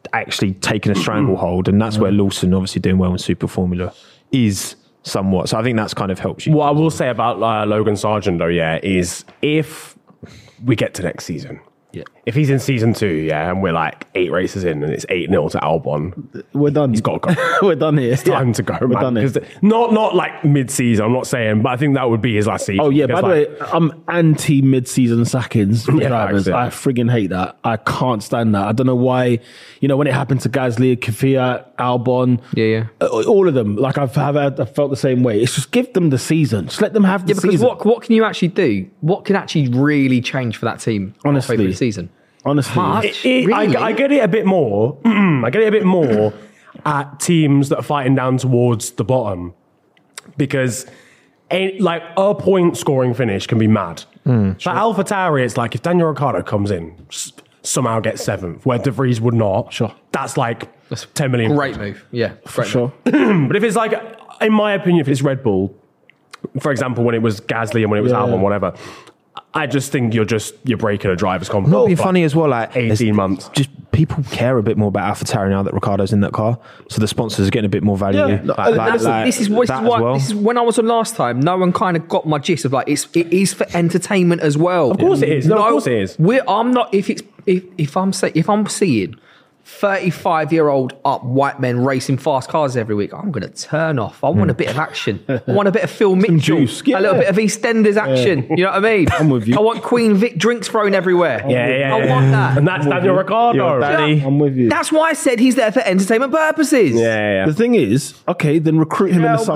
actually taken a stranglehold, and that's where Lawson, obviously doing well in Super Formula, is somewhat. So I think that's kind of helps you. What I will say about uh, Logan Sargent, though, yeah, is if we get to next season, yeah, if he's in season two, yeah, and we're like eight races in and it's eight nil to Albon, We're done. he's got to go. We're done here. It's time to go, We're man. done here. 'Cause the- Not not like mid-season, I'm not saying, but I think that would be his last season. Oh yeah, Because, by the like, way, I'm anti mid-season sackings for Yeah, drivers. facts, yeah. I friggin' hate that. I can't stand that. I don't know why. You know, when it happened to Gasly, Kvyat, Albon, Yeah, yeah. uh, all of them. Like I've, have had, I felt the same way. It's just give them the season. Just let them have the Yeah, because season. what what can you actually do? What can actually really change for that team halfway Honestly. through the season? Honestly, Much? It- Really? I, I get it a bit more. I get it a bit more at teams that are fighting down towards the bottom because, any, like, a point scoring finish can be mad. Mm, For AlphaTauri, it's like if Daniel Ricciardo comes in, s- somehow gets seventh, where De Vries would not. Sure. That's like ten million. Great move. Yeah, for great sure. But if it's like, in my opinion, if it's Red Bull, for example, when it was Gasly and when it was Yeah. Albon, whatever, I just think you're just you're breaking a driver's Not contract. be for funny as well, like eighteen there's- months. Just people care a bit more about AlphaTauri now that Ricardo's in that car, so the sponsors are getting a bit more value. Yeah, Like- And like- that's- like this is what, this that is as what well. this is when I was on last time. No one kind of got my gist of like it's it is for entertainment as well. Of course it is. No, of course it is. We're, I'm not if it's if if I'm say, if I'm seeing thirty-five year old up white men racing fast cars every week, I'm going to turn off. I want a bit of action. I want a bit of Phil Mitchell, juice. Yeah. a little bit of EastEnders action. You know what I mean? I'm with you. I want Queen Vic drinks thrown everywhere. Yeah, yeah, I yeah. want that. And that's Daniel Ricciardo. You're Danny. I'm with you. That's why I said he's there for entertainment purposes. Yeah, yeah, yeah. The thing is, okay, then recruit him in the Help.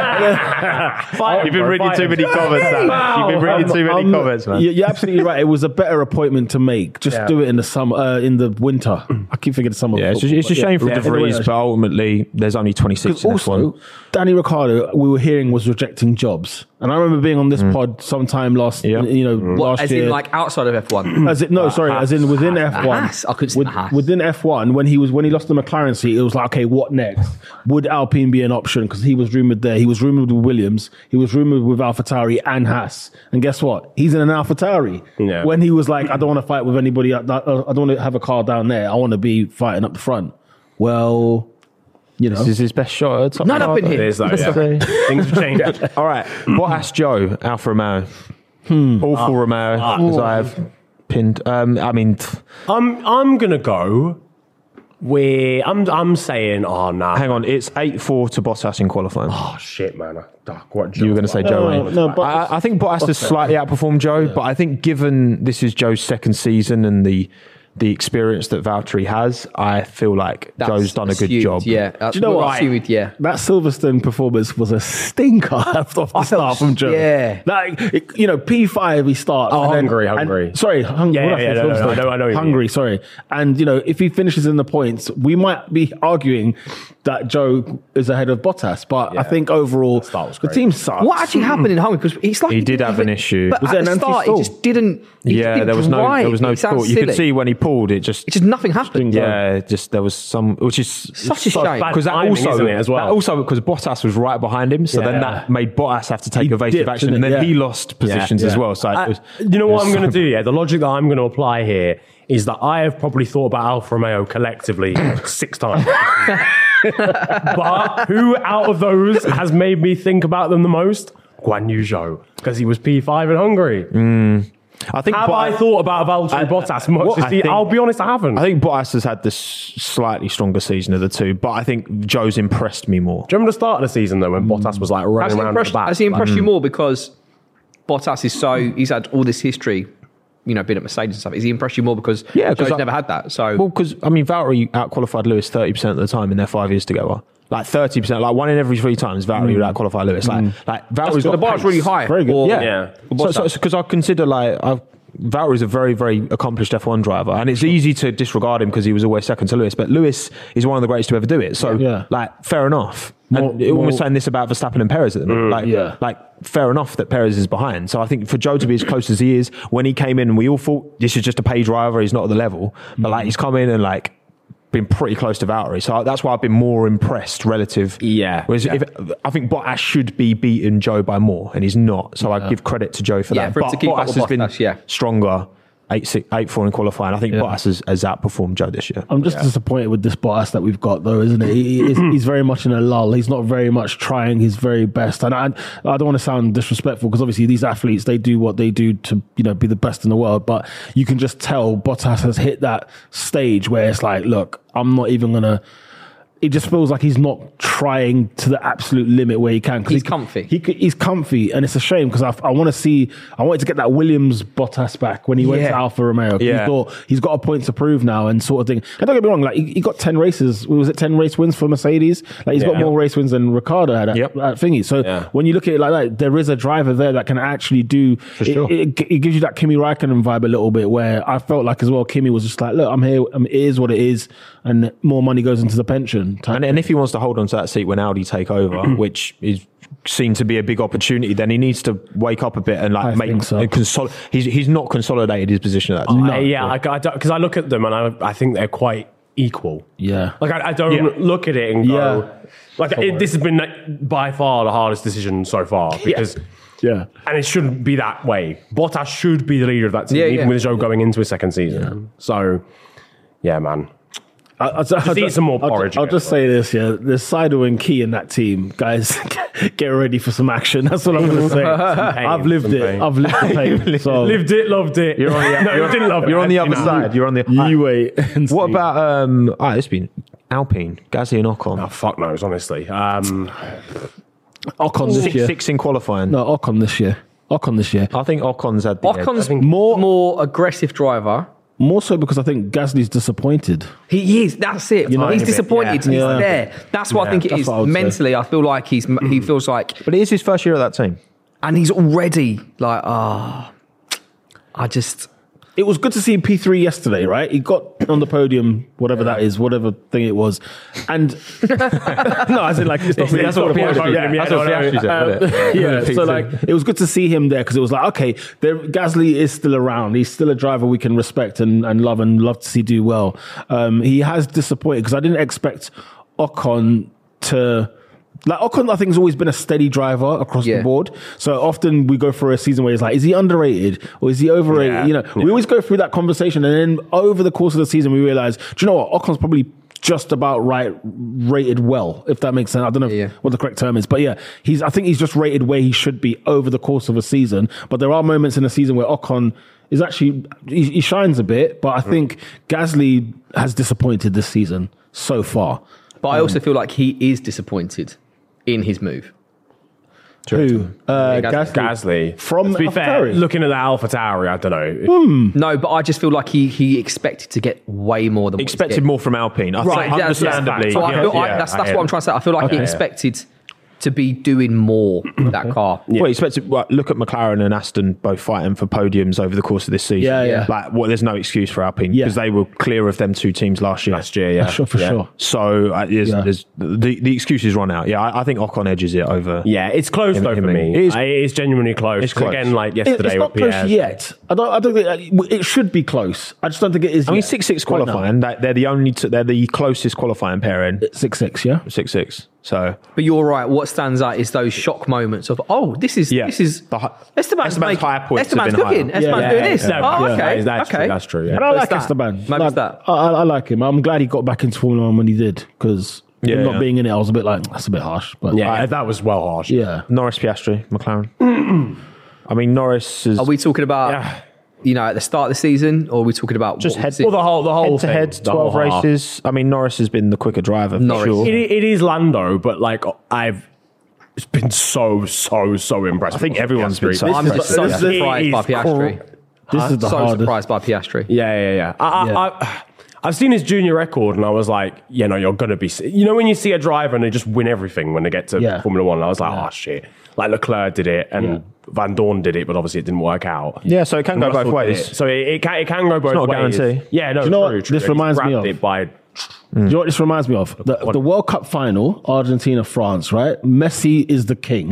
summer. You've been reading too many comments, Dan. You've been reading too many I'm- comments, man. You're you're absolutely right. It was a better appointment to make. Just Yeah. do it in the summer, uh, in the winter. I keep thinking of summer. Yeah, it's, football, it's a but shame for yeah. De Vries, Anyway, but ultimately there's only twenty-six in this also, one. Danny Ricciardo, we were hearing was rejecting jobs, and I remember being on this pod sometime last, Yeah. you know, last As year. in like outside of F one. As it, no, sorry, as in within F one. Haas. I couldn't say With- Haas. Within F one, when he was when he lost the McLaren seat, it was like, okay, what next? Would Alpine be an option? Because he was rumored there. He was rumored with Williams. He was rumored with AlphaTauri and Haas. And guess what? He's in an AlphaTauri. Yeah. When he was like, I don't want to fight with anybody. I, I don't want to have a car down there. I want to be fighting up the front. Well, you know, This is his best shot at top. None up in car. here. It is, though, Let's yeah. say. Things have changed. All right, Bottas Joe, Alfa Romeo. Awful Romeo, as I have pinned. Um, I mean, t- I'm I'm gonna go with I'm I'm saying oh nah. hang on, it's eight four to Bottas in qualifying. Oh shit, man. I, what You were going to say Joe, No, right? no, Bottas- I, I think Bottas has slightly outperformed Joe, but I think given this is Joe's second season and the the experience that Valtteri has, I feel like That's Joe's done a good assumed, job. Yeah. Uh, Do you know we're what? assumed, yeah. that Silverstone performance was a stinker off the I felt- start from Joe. yeah. Like, it- you know, P five he starts. Oh, and then- Hungary, and- Hungary. sorry, Hungary. Yeah, yeah, yeah, no, no, no, I know- I know what you Hungary, mean. sorry. And, you know, if he finishes in the points, we might be arguing that Joe is ahead of Bottas. But I Yeah. think overall, start was the great. team sucks. What actually happened in Hungary? Because it's like He did didn't have an issue. But Was at it the an start, he anti-stall? just didn't. He just Yeah, didn't there was no drive. there was no It sounds thought. You could silly. see when he pulled it just It just nothing happened. yeah, just there was some, which is Such a shame. because that timing, also isn't it, as well? that also because Bottas was right behind him, so then Yeah. that made Bottas have to take He evasive dipped, action, didn't and then he? he Yeah. lost positions as yeah. well. So it Uh, was, you know it what was I'm going to so- do? Yeah, the logic that I'm going to apply here is that I have probably thought about Alfa Romeo collectively six times. But who out of those has made me think about them the most? Guan Yu Zhou, because he was P five in Hungary. I think Have Bot- I thought about Valtteri Bottas much what as I he? think- I'll be honest, I haven't. I think Bottas has had this slightly stronger season of the two, but I think Joe's impressed me more. Do you remember the start of the season though, when Bottas was like Has running he around at impressed, the back? has he impressed Mm. you more because Bottas is so he's had all this history, you know, been at Mercedes and stuff. Is he impressed you more because Yeah, 'cause Joe's I- never had that? So Well, because I mean, Valtteri outqualified Lewis thirty percent of the time in their five years together. Like thirty percent, like one in every three times, Valtteri would outqualify Lewis. Like, like Valtteri's so got the bar's pace. really high. Very good. Or- Yeah, Yeah. Or So, Bottas. because I consider like I've, Valtteri's a very, very accomplished F one driver, and it's easy to disregard him because he was always second to Lewis. But Lewis is one of the greatest to ever do it. So, Yeah. like, fair enough. More- and everyone was more- saying this about Verstappen and Perez at the minute. Like, yeah. like, fair enough that Perez is behind. So I think for Joe to be as close as he is, when he came in, and we all thought this is just a pay driver, he's not at the level. But like, he's come in and like been pretty close to Valtteri. So that's why I've been more impressed relative. Yeah. Whereas Yeah. if I think Bottas should be beating Joe by more, and he's not. So I give credit to Joe for Yeah, that. for him but to keep up Bottas with has been Bottas, yeah. stronger eight six, eight four in qualifying. I think Yeah. Bottas has, has outperformed Joe this year. I'm just disappointed with this Bottas that we've got, though, isn't it? He, he is, he's very much in a lull. He's not very much trying his very best, and I, I don't want to sound disrespectful because obviously these athletes, they do what they do to, you know, be the best in the world. But you can just tell Bottas has hit that stage where it's like, look, I'm not even gonna. It just feels like he's not trying to the absolute limit where he can. He's he, comfy. He, he's comfy, and it's a shame because I, I want to see. I wanted to get that Williams Bottas back when he went Yeah. to Alfa Romeo. Yeah. He thought he's got a point to prove now, and sort of thing. And don't get me wrong, like he, he got ten races. Was it ten race wins for Mercedes? Like he's got Yeah. more race wins than Ricciardo had at, Yep. at thingy. So Yeah. when you look at it like that, there is a driver there that can actually do. For sure. It, it, it gives you that Kimi Raikkonen vibe a little bit, where I felt like as well. Kimi was just like, look, I'm here. Um, it is what it is, and more money goes into the pension. And, and if he wants to hold on to that seat when Audi take over, which is seen to be a big opportunity, then he needs to wake up a bit and like I make think so. and consol- he's he's not consolidated his position at that time. Uh, yeah, like, I because I look at them and I, I think they're quite equal. Yeah. Like I, I don't Yeah. look at it and go, Yeah. like it, this has been like, by far the hardest decision so far because, Yeah. and it shouldn't be that way. Bottas should be the leader of that team, Yeah, even yeah. with Zhou going into his second season. So, yeah, man. I, I, I, eat some more porridge I'll, I'll again. just say this, yeah. There's Saido and Key in that team. Guys, get ready for some action. That's what I'm going to say. I've lived some it. pain. I've lived the pain. So Lived it, loved it. You're on the, no, you're, didn't love it. you're on the actually, other no. side. You're on the. you wait and What see. about um? Ah, it's been Alpine, Gasly and Ocon. Oh, fuck knows, honestly. Um, Ocon this six, year? six in qualifying. No, Ocon this year. Ocon this year. I think Ocon's had the edge. Ocon's more- more more aggressive driver. More so because I think Gasly's disappointed. He is. That's it. know, he's a bit, disappointed. yeah. He's Yeah. there. That's what I think it that's is. what I would say. Mentally, I feel like he's he feels like, But it is his first year at that team. and he's already like, ah, I just. It was good to see P three yesterday, right? He got on the podium, whatever that is, whatever thing it was. And no, I said like, it's not really That's what the Piastri- podium. yeah, That's what no, no, Piastri said, Um, wasn't it? yeah, P so two. like it was good to see him there because it was like, okay, there, Gasly is still around. He's still a driver we can respect and, and love and love to see do well. Um, he has disappointed because I didn't expect Ocon to. Like Ocon, I think, has always been a steady driver across Yeah. the board. So often we go for a season where it's like, is he underrated or is he overrated? Yeah. You know, we always go through that conversation, and then over the course of the season, we realize, do you know what? Ocon's probably just about right, rated well, if that makes sense. I don't know Yeah. what the correct term is, but yeah, he's. I think he's just rated where he should be over the course of a season. But there are moments in the season where Ocon is actually he, he shines a bit, but I think Gasly has disappointed this season so far. But I also feel like he is disappointed in his move. Who? Uh, Yeah, Gasly. Gasly. From to be fair, AlphaTauri. looking at the Alpha Tauri, I don't know. No, but I just feel like he he expected to get way more than what he's Expected getting. more from Alpine. I Right, think, that's, understandably. so I yeah, feel, I, yeah, that's I that's hear what I'm that. trying to say. I feel like he Okay. expected to be doing more with that car. Well, he expected. Well, look at McLaren and Aston both fighting for podiums over the course of this season. Yeah, yeah. Like, well, there's no excuse for Alpine Yeah. because they were clear of them two teams last year. Last year, yeah. For sure, for yeah. sure. So uh, there's, Yeah. there's, the the excuses run out. Yeah, I, I think Ocon edges it over. Yeah, it's close Him- though him for and- me. It is- I- It is genuinely close. It's close. Again, like It- yesterday it's not with close Pierre. yet. I don't. I don't think it should be close. I just don't think it is. I mean, yet. six six Right now. qualifying. They, they're the only. T- they're the closest qualifying pairing. Six six, yeah. Six six. So But you're right. What stands out is those shock moments of, oh, this is Yeah. this is The hi- Esteban's, Esteban's making- higher points have Esteban's been cooking. higher. Esteban's Yeah, doing yeah, this. yeah. Oh, Yeah. okay, That is- that's okay. true, that's true, yeah. And I Maybe like it's that. Esteban. Maybe Like, it's that. I, I I like him. I'm glad he got back into Formula One when he did because Yeah, him not yeah. being in it, I was a bit like, that's a bit harsh. But Yeah, that was well harsh. yeah. Norris, Piastri, McLaren. I mean, Norris is Are we talking about, Yeah. you know, at the start of the season, or are we talking about just what head, we see? Well, the whole, the whole head to thing, head, the twelve whole half. races. I mean, Norris has been the quicker driver for Norris. sure. It, it is Lando, but like I've been so so so impressed. I think with everyone's been Piastri. so I'm This just is- so this is- surprised by it is Piastri. This is the so hardest. surprised by Piastri. Yeah, yeah, yeah. I, Yeah. I, I, I've seen his junior record, and I was like, you know, you're gonna be. You know, when you see a driver and they just win everything when they get to Yeah. Formula One, I was like, oh shit. Like Leclerc did it, and Yeah. Van Dorn did it, but obviously it didn't work out. Yeah, so it can go Russell both did ways. it. So it, it can it can go both not a ways. guarantee. Yeah, no. Do you know true, what true. this He's reminds me grabbed of? It by Do you know what this reminds me of? The, the World Cup final, Argentina, France, right? Messi is the king,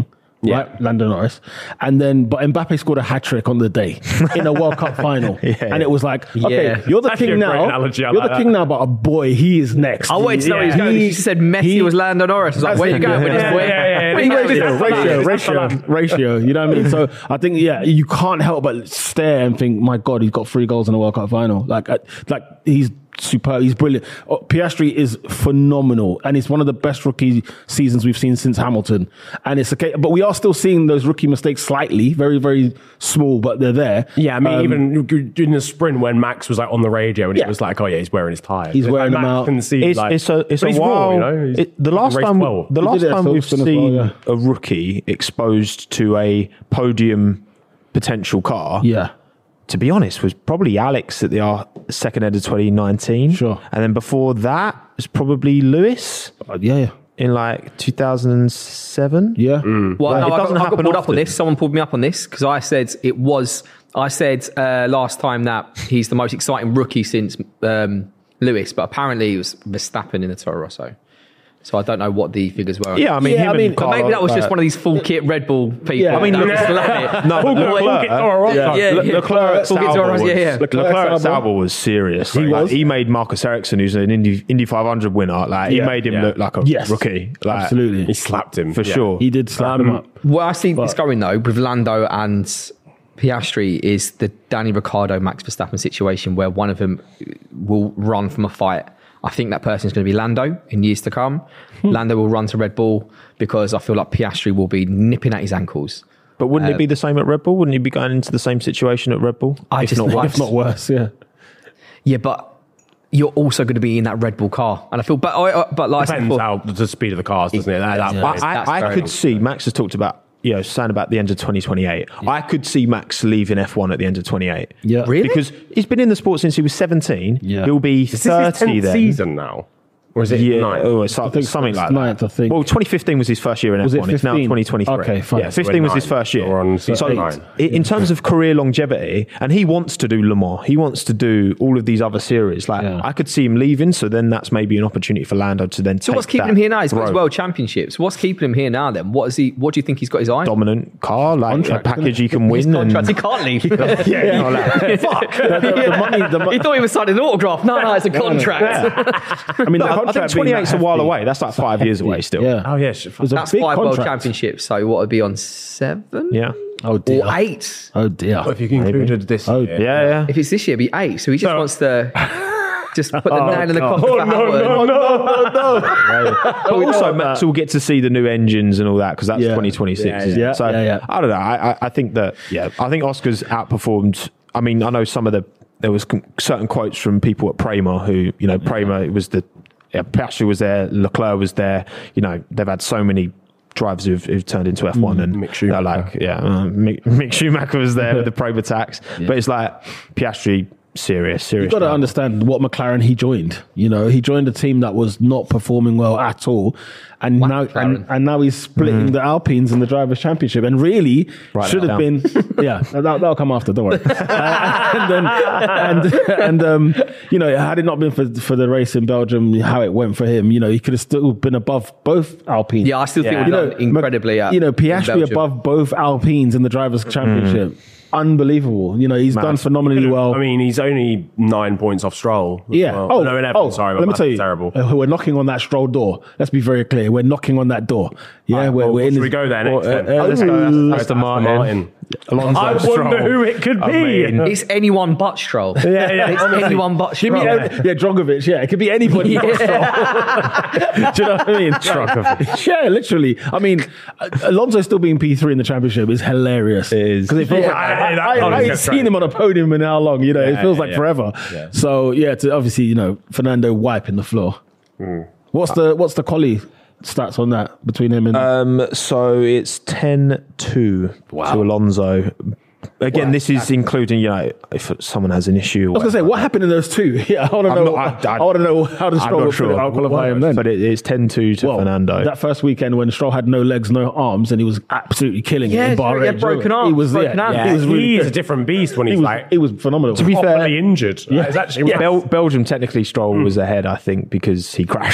yeah. right? Lando Norris. And then, but Mbappe scored a hat trick on the day in a World Cup final. Yeah. And it was like, okay, Yeah. you're the Actually king a great now. analogy, I You're like the that. king now, but a boy, he is next. I wanted to know where he's Yeah. going. He- He said Messi he- was Lando Norris. I was like, That's where are you it. going with this Yeah, boy? yeah, yeah, yeah. Where you going with ratio, this? ratio, That's ratio, ratio. You know what I mean? So I think, yeah, you can't help but stare and think, my God, he's got three goals in the World Cup final. Like, uh, like he's superb. He's brilliant. Oh, Piastri is phenomenal, and it's one of the best rookie seasons we've seen since Hamilton. And it's okay, but we are still seeing those rookie mistakes slightly, very, very small, but they're there. Yeah, I mean, Um, even in the sprint when Max was like on the radio and Yeah. it was like, oh yeah, he's wearing his tyres. He's wearing like, them Max out. Can see, It's, like, it's a it's but a he's while. raw, you know? He's- it- the he last raced time well. the He last did it at time we've Silverstone as well, seen yeah. a rookie exposed to a podium potential car. yeah. To be honest, was probably Alex at the uh, second end of twenty nineteen. Sure. And then before that was probably Lewis Uh, yeah, yeah. in like two thousand seven. Yeah. Well, Yeah, no, it I got, doesn't I got happen pulled up often. on this. Someone pulled me up on this because I said it was. I said uh, last time that he's the most exciting rookie since um, Lewis, but apparently it was Verstappen in the Toro Rosso. So I don't know what the figures were. Yeah, I mean, Yeah, him I mean, and But maybe Carlo, that was just uh, one of these full kit Red Bull people. Yeah, I mean, that look- just love it. No, Full- but full Leclerc, kit Toro Rosso. Yeah. Yeah, Le- yeah. Leclerc at Full kit Sauber Toro Rosso, was, yeah, yeah. Leclerc Leclerc at Sauber. Sauber was serious. He Like, was. He made Marcus Ericsson, who's an Indy, Indy five hundred winner. Like he Yeah, made him yeah. look like a Yes. rookie. Like, Absolutely. He slapped him. for Yeah. sure. He did slap him up. Where I see this going though with Lando and Piastri is the Danny Ricciardo Max Verstappen situation where one of them will run from a fight. I think that person is going to be Lando in years to come. Lando will run to Red Bull because I feel like Piastri will be nipping at his ankles. But wouldn't it be the same at Red Bull? Wouldn't he be going into the same situation at Red Bull? I if just not think- worse? If not worse, yeah. Yeah, but you're also going to be in that Red Bull car, and I feel. But I, I- but like I said Depends before, how the speed of the cars, doesn't it? That, that Yeah. point. I, That's I, I very could long. see Max has talked about, you know, saying about the end of twenty twenty-eight. I could see Max leaving F one at the end of twenty-eight. Yeah. Really? Because he's been in the sport since he was seventeen. Yeah. He'll be Is this thirty his tenth then. season now? Or is it Yeah, nine? oh, it's I think something it's like ninth, that. I think. Well, twenty fifteen was his first year in Was it F one. It's now fifteen? twenty twenty-three. Okay, fine. Yeah, So fifteen we're was his nine. first year. We're on so, season nine. i- in terms of career longevity, and he wants to do Le Mans, he wants to do all of these other series. Like Yeah. I could see him leaving, so then that's maybe an opportunity for Lando to then. so take what's keeping that him here now? He's got his road. world championships. What's keeping him here now? Then what is he? What do you think he's got his eye on? Dominant car, like Contract, a package he can His win. contract. He And, can't leave. yeah, you know, like, Fuck. The, the, the money, the mo- He thought he was signing an autograph. No, no, it's a contract. I mean, No, the I think contract being twenty-eight's a that while hefty. away. That's like five years away still. Yeah. Oh, yeah. shit. It was a That's big five world contract. championships. So what would be on seven? Yeah. Oh dear. Or eight? Oh dear. If you included this Oh, year. Yeah, yeah. If it's this year, it'd be eight. So he just So- wants to just put the nail in the God. coffin Oh, for no, Howard. no, no, no, no. But also, Max will get to see the new engines and all that because that's Yeah. twenty twenty-six. Yeah, isn't yeah. it? So Yeah, yeah. I don't know. I, I, I think that yeah, I think Oscar's outperformed. I mean, I know some of the there was con- certain quotes from people at Prema who you know Prema it was the yeah, Piastri was there, Leclerc was there. You know, they've had so many drivers who've, who've turned into F one and Mick they're Schumacher. like yeah, uh, Mick, Mick Schumacher was there with the Prema tax, but it's like Piastri. Serious, serious. You've got to driver. understand what McLaren he joined. You know, he joined a team that was not performing well at all, and What now McLaren? and, and now he's splitting the Alpines in the drivers' championship, and really Write should that have down. been. Yeah, that, that'll come after. Don't worry. uh, and then, and and um, you know, had it not been for for the race in Belgium, how it went for him, you know, he could have still been above both Alpines. Yeah, I still think Yeah. we've you know, done incredibly. Mc- At, you know, in Piastri Belgium. above both Alpines in the drivers' championship. Unbelievable. You know, he's done phenomenally well. I mean, he's only nine points off Stroll. as Yeah. well. Oh, no, eleven. oh, sorry, my let me maths tell is you, terrible. uh, we're knocking on that Stroll door. Let's be very clear. We're knocking on that door. Yeah, Right, we're, well, we're in. should his- we go there next uh, then? uh, let's go. Aston Aston Martin. Martin. Alonso I Stroll. wonder who it could I be. mean, It's anyone but Stroll. Yeah, yeah, It's honestly. anyone but Give me, Stroll. uh, yeah, Drogovic. Yeah, it could be anybody. but Stroll. Do you know what I mean? Drogovic. Yeah, literally. I mean, uh, Alonso still being P three in the championship is hilarious. It is. Because it feels Yeah, like, I- I, that I, I honestly ain't gets seen great. him on a podium in how long. You know, it Yeah, feels yeah, like yeah. forever. Yeah. So yeah, to obviously, you know, Fernando wiping the floor. What's the what's the collie stats on that between him and? Um, so it's ten two to Alonso. Again, this is including, you know, if someone has an issue. I was gonna say, what happened in those two? Yeah, I want to I'm know. not- I- I, want to know how does I'm Stroll not sure. I'll qualify him then. But it, it's ten two to Well, Fernando. that first weekend when Stroll had no legs, no arms, and he was absolutely killing Yeah, it in he Bahrain. had broken He arms, was broken yeah, hand. yeah, he was really He's good. a different beast when He he's was, like he was phenomenal. To be fair- properly injured. Yeah. It's actually Yeah. Bel- Belgium, technically, Stroll was ahead, I think, because he crashed.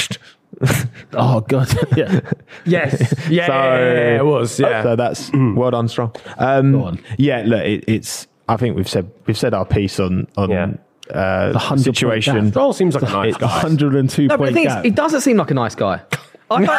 Oh god, yeah. Yes. Yeah, So- yeah, yeah, yeah, it was. Yeah. So that's well done, Strong. Um, Go on. Yeah, look, it, it's. I think we've said we've said our piece on on Yeah. uh, The hundred situation. point gap. Stroll seems like a nice It's guy. one hundred and two No, but the point thing is, gap. he doesn't seem like a nice guy. I don't,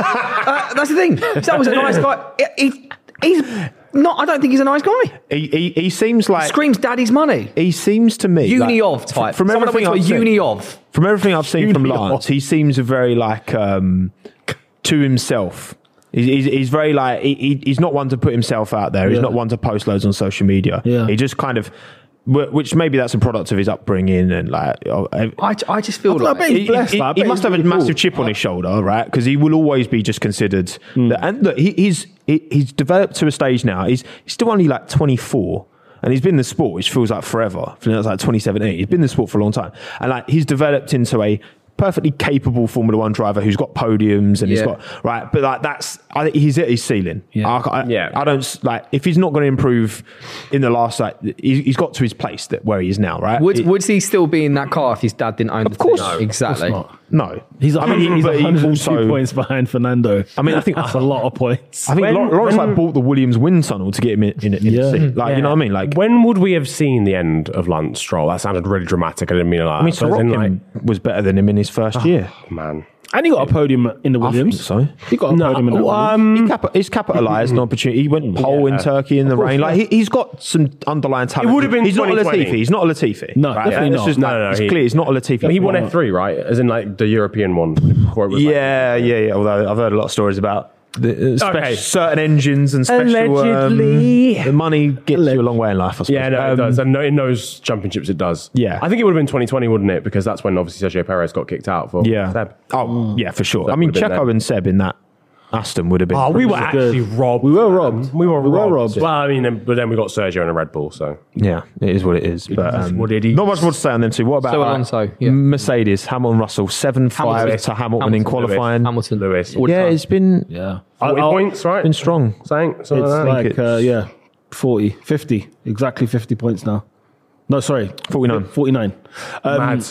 uh, that's the thing. If that was a nice guy, he, he's not. I don't think he's a nice guy. He, he he seems like Screams daddy's money. he seems to me Uni like, of type. From Someone that everything went I've to a seen, uni of. from everything I've seen from Uni Lance, of. he seems a very like um, to himself. He's, he's, he's very like he, he- he's not one to put himself out there. He's Yeah. not one to post loads on social media. Yeah. He just kind of, wh- which maybe that's a product of his upbringing and like. oh, I- I, I just feel I like. bet he, he's blessed. he- like, I he bet must he's have a really massive cool. chip on his shoulder, right? Because he will always be just considered. Hmm. The, and look, he, he's he, he's developed to a stage now. He's he's still only like twenty-four, and he's been in the sport, which feels like forever. Feels like twenty seventeen. He's been in the sport for a long time, and like he's developed into a perfectly capable Formula One driver who's got podiums and he's Yeah. got right. But like that's I think he's at his ceiling. Yeah. I, I, Yeah. I don't s- like if he's not going to improve in the last like he's, he's got to his place that where he is now. Right? Would, It- would he still be in that car if his dad didn't own the course. team? No, exactly. Not. no, He's, I mean, he's but he one hundred and two also- points behind Fernando. I mean, I think- that's a lot of points. I think When- Lawrence Lawrence, when- like bought the Williams wind tunnel to get him in, in, in Yeah. the seat. Like you know what I mean? Like when would we have seen the end of Lance Stroll? That sounded really dramatic. I didn't mean it like I mean, that. But as in, Sorokin was better than him in his first year. like, man. And he got a podium in the I think Williams. so. He got a podium in the Williams. um, He capa- he's capitalised on opportunity. He went pole in Yeah. Turkey in the course, rain. Like yeah. he, he's got some underlying talent. It would have been He's not a twenty twenty. Latifi. He's not a Latifi. No, right? definitely It's not. just No, like, no, no, it's he- clear he's not a Latifi. he won F three, right? As in like the European one before it was like- Yeah, yeah, yeah. Although I've heard a lot of stories about the, uh, spec- Okay. certain engines and special Allegedly. Um, the money gets you a long way in life. I suppose. Yeah, no, it Um, does. And no, in those championships, it does. Yeah. I think it would have been twenty twenty, wouldn't it? Because that's when obviously Sergio Perez got kicked out for Yeah. Seb. Oh, yeah, for sure. That I mean, would have been Checo there. and Seb in that Aston would have been. Oh, we were pretty- actually robbed. We were man. robbed. We were We were robbed. robbed. Well, I mean, then- but then we got Sergio and a Red Bull, so. Yeah, it is what it is. But um, what it is. not much more to say on them two. What about So uh, Alonso, yeah. Mercedes, Hamilton, Russell, seven five Hamilton. to Hamilton, in Hamilton, qualifying. Hamilton. Lewis. All the Yeah, time. it's been yeah. forty I'll- points, right? been strong. Saying, something It's like that. like, uh, it's- yeah, forty, fifty. Exactly fifty points now. No, sorry. forty-nine. forty-nine. Um, Mad.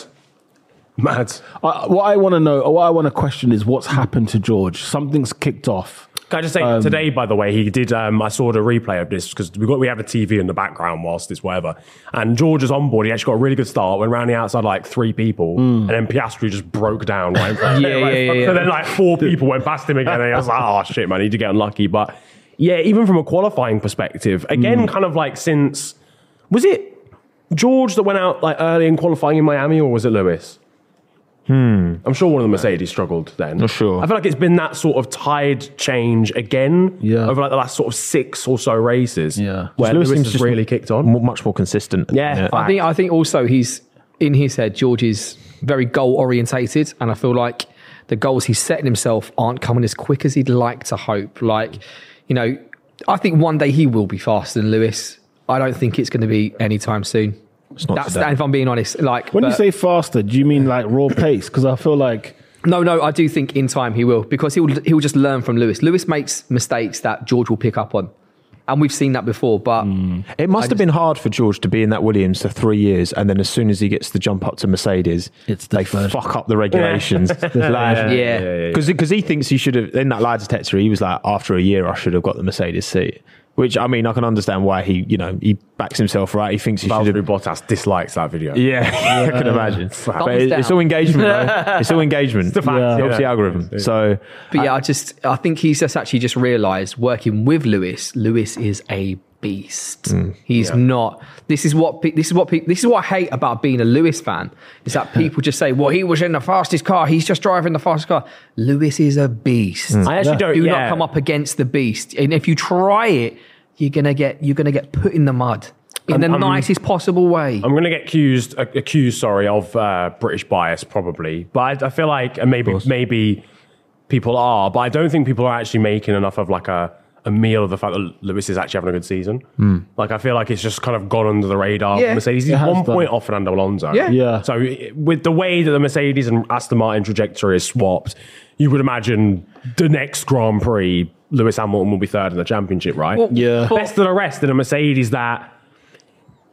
Mad. I, what I want to know, or what I want to question is what's happened to George. Something's kicked off. Can I just say, Um, today, by the way, he did, um, I saw the replay of this because we got we have a T V in the background whilst it's whatever. And George is on board. He actually got a really good start, went round the outside like three people, and then Piastri just broke down right in front. Yeah, yeah, yeah, So yeah. then like four people went past him again, and I was like, oh shit, man, he did get unlucky. But yeah, even from a qualifying perspective, again, kind of like since, was it George that went out like early in qualifying in Miami, or was it Lewis? I'm sure one of the Mercedes struggled then. Not sure. I feel like it's been that sort of tide change again Yeah. over like the last sort of six or so races. Yeah. Where Lewis Lewis, seems has just really kicked on. More, much more consistent. Yeah. I think I think also he's in his head. George is very goal orientated, and I feel like the goals he's setting himself aren't coming as quick as he'd like to hope. Like, you know, I think one day he will be faster than Lewis. I don't think it's going to be anytime soon. It's not That's today. if I'm being honest. Like When you but- say faster, do you mean like raw pace? Because I feel like no, no, I do think in time he will because he'll he'll just learn from Lewis. Lewis makes mistakes that George will pick up on, and we've seen that before. But It must I have just- been hard for George to be in that Williams for three years, and then as soon as he gets the jump up to Mercedes, It's the they first- fuck up the regulations. Yeah. Because he thinks he should have, in that lie detector, he was like, after a year, I should have got the Mercedes seat. Which, I mean, I can understand why he, you know, he backs himself right. He thinks he should Valtteri have. Bottas dislikes that video. Yeah, I can imagine. But Thumbs it- it's down. all engagement, though. It's all engagement. It's the fact, It helps yeah. the algorithm. So, But yeah, I just I think he's just actually just realised working with Lewis. Lewis is a beast. He's not. This is what pe- this is what pe- this is what I hate about being a Lewis fan. Is that people just say, "Well, he was in the fastest car. He's just driving the fastest car." Lewis is a beast. I actually don't. Do yeah. not come up against the beast. And if you try it, you're gonna get you're gonna get put in the mud in the I'm- nicest possible way. I'm going to get accused, uh, accused, sorry, of uh, British bias probably, but I, I feel like and maybe maybe people are, but I don't think people are actually making enough of like a, a meal of the fact that Lewis is actually having a good season. Like I feel like it's just kind of gone under the radar. Yeah. of Mercedes, he's It has one done. point off Fernando Alonso. Yeah. Yeah. So i- with the way that the Mercedes and Aston Martin trajectory is swapped, you would imagine the next Grand Prix, Lewis Hamilton will be third in the championship, right? Well, Yeah. but- Best of the rest in a Mercedes that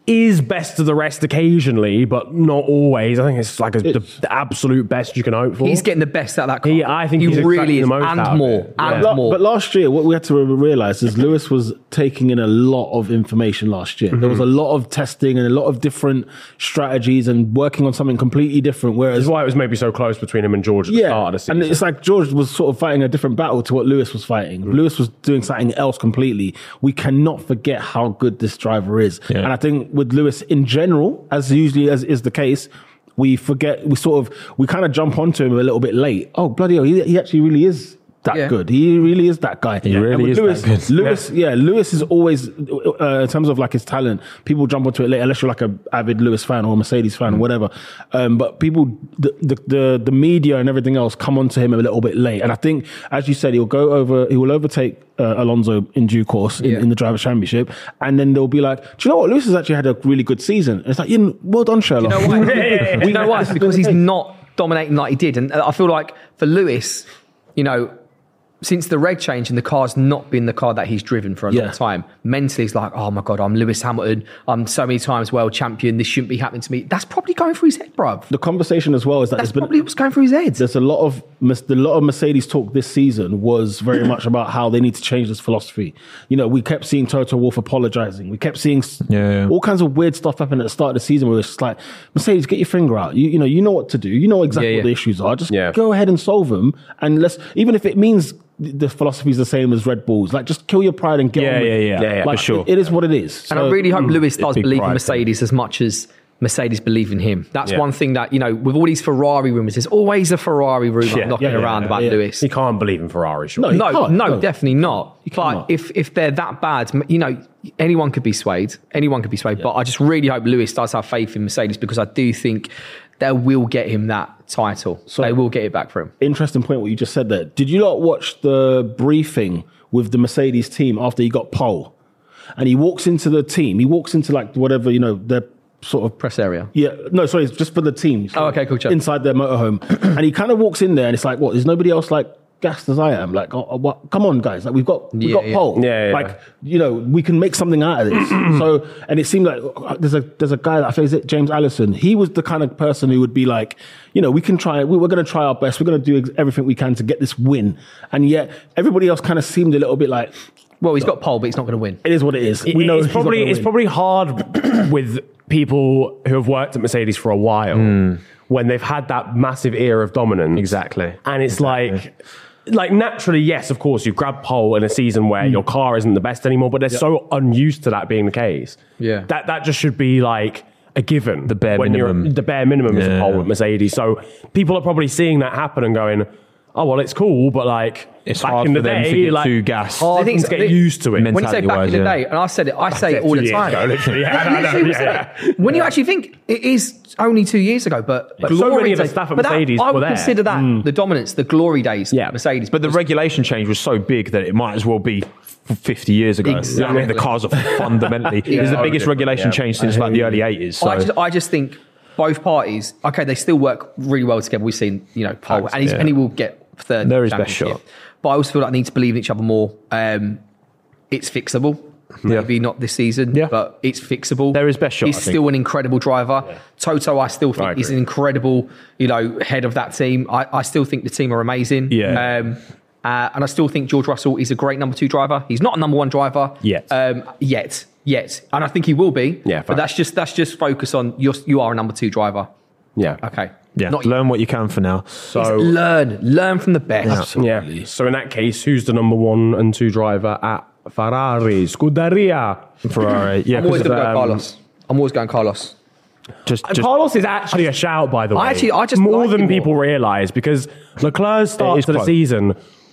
is best of the rest occasionally, but not always. I think it's like a, the, the absolute best you can hope for. He's getting the best out of that car. He, I think he he's really extracting is, the most and out of more, it. and Yeah. more. But last year, what we had to realise is Lewis was taking in a lot of information last year. Mm-hmm. There was a lot of testing and a lot of different strategies and working on something completely different. Whereas That's why it was maybe so close between him and George at the start of the season. and it's like George was sort of fighting a different battle to what Lewis was fighting. Mm. Lewis was doing something else completely. We cannot forget how good this driver is. Yeah. And I think with Lewis in general, as usually as is the case, we forget, we sort of, we kind of jump onto him a little bit late. Oh, bloody hell, he, he actually really is that Yeah. good. He really is that guy. He really is Lewis, that good. Lewis, yeah. Lewis is always, uh, in terms of like his talent, people jump onto it late, unless you're like a avid Lewis fan or a Mercedes fan or whatever. Um, but people, the, the, the, the media and everything else come onto him a little bit late. And I think, as you said, he'll go over, he will overtake uh, Alonso in due course in, Yeah. in the Drivers' Championship. And then they'll be like, do you know what? Lewis has actually had a really good season. And it's like, yeah, well done, Sherlock. You know why? Do you know why? It's because he's not dominating like he did. And I feel like for Lewis, you know, since the reg change and the car's not been the car that he's driven for a Yeah. long time, mentally he's like, oh my God, I'm Lewis Hamilton. I'm so many times world champion. This shouldn't be happening to me. That's probably going through his head, bruv. The conversation as well is that That's there's been, probably what's going through his head. there's a lot of the lot of Mercedes talk this season was very much about how they need to change this philosophy. You know, we kept seeing Toto Wolff apologizing. We kept seeing s- Yeah, yeah. all kinds of weird stuff happen at the start of the season where it's just like, Mercedes, get your finger out. You, you know, you know what to do. You know exactly Yeah, what the yeah. issues are. Just Yeah. go ahead and solve them. And let's, even if it means the philosophy is the same as Red Bull's, like just kill your pride and get Yeah, on with yeah, it. yeah. Yeah, yeah, Like, for sure. it- it is what it is. And So- I really hope Lewis does big believe in pride Mercedes as much as Mercedes believe in him. That's Yeah. one thing that, you know, with all these Ferrari rumours, there's always a Ferrari rumour Yeah, knocking yeah, yeah, around yeah, about yeah. Lewis. He can't believe in Ferrari, sure. No, he No, can't, no, no. definitely not. But cannot. if if they're that bad, you know, anyone could be swayed. Anyone could be swayed. But I just really hope Lewis does have faith in Mercedes, because I do think they will get him that title. So they will get it back for him. Interesting point what you just said there. Did you not watch the briefing with the Mercedes team after he got pole? And he walks into the team. He walks into like whatever, you know, their sort of Press area. Yeah, no, sorry, it's just for the team. Oh, okay, cool, check. Inside their motorhome. And he kind of walks in there and it's like, what, is nobody else like gassed as I am? Like, oh, oh, what? Come on, guys. Like, we've got, we've Yeah, got yeah. pole. Yeah, yeah, like, yeah. you know, we can make something out of this. So, and it seemed like uh, there's a there's a guy that I think is it James Allison. He was the kind of person who would be like, you know, we can try, we, we're going to try our best. We're going to do ex- everything we can to get this win. And yet everybody else kind of seemed a little bit like, Well, he's got pole, but he's not going to win. it is what it is. We know it's he's not probably gonna it's win. probably hard with people who have worked at Mercedes for a while when they've had that massive era of dominance. Exactly. And it's like like naturally, yes, of course, you grab pole in a season where your car isn't the best anymore, but they're so unused to that being the case. Yeah. That that just should be like a given. The bare when you're- minimum. The bare minimum is a Yeah. pole at Mercedes. So people are probably seeing that happen and going, oh, well, it's cool, but like It's back hard in the for them day, to get like, too gassed. hard The thing to is, get the- used to it. Men- When you say back in the Mentality-wise, yeah. day, and I said it, I say it all Two the years time. ago, literally. Yeah, I know, Literally, we said yeah. it. When you actually think it is only two years ago, but, but So glory many of the days- staff at but that- Mercedes I were would there. consider that the dominance, the glory days. Yeah. of Mercedes, But the because- regulation change was so big that it might as well be f- fifty years ago. Exactly. I mean, the cars are fundamentally. It's the Exactly. biggest regulation Yeah. change since like the early eighties. So. I just, I just think both parties, okay, they still work really well together. We've seen, you know, Pole, and, he's, yeah. and he will get third. They're his best championship. shot. But I also feel like they need to believe in each other more. Um, it's fixable. Yeah. Maybe not this season, Yeah. but it's fixable. They're his best shot, He's I think. still an incredible driver. Toto, I still think I is agree. an incredible, you know, head of that team. I, I still think the team are amazing. Yeah. Um, uh, and I still think George Russell is a great number two driver. He's not a number one driver Yet. Um, yet, yet, and I think he will be. Yeah, but fact. that's just that's just focus on you're, you are a number two driver. Yeah. Okay. yeah, Not learn what you can for now. So learn, learn from the best. yeah. So in that case, who's the number one and two driver at Ferrari? Scuderia. Ferrari, yeah, I'm always 'cause going to of, go um, Carlos. I'm always going Carlos. Just, And just Carlos is actually a shout, by the way. I actually- I just more like than him people more. realise, because Leclerc's start is to the close. season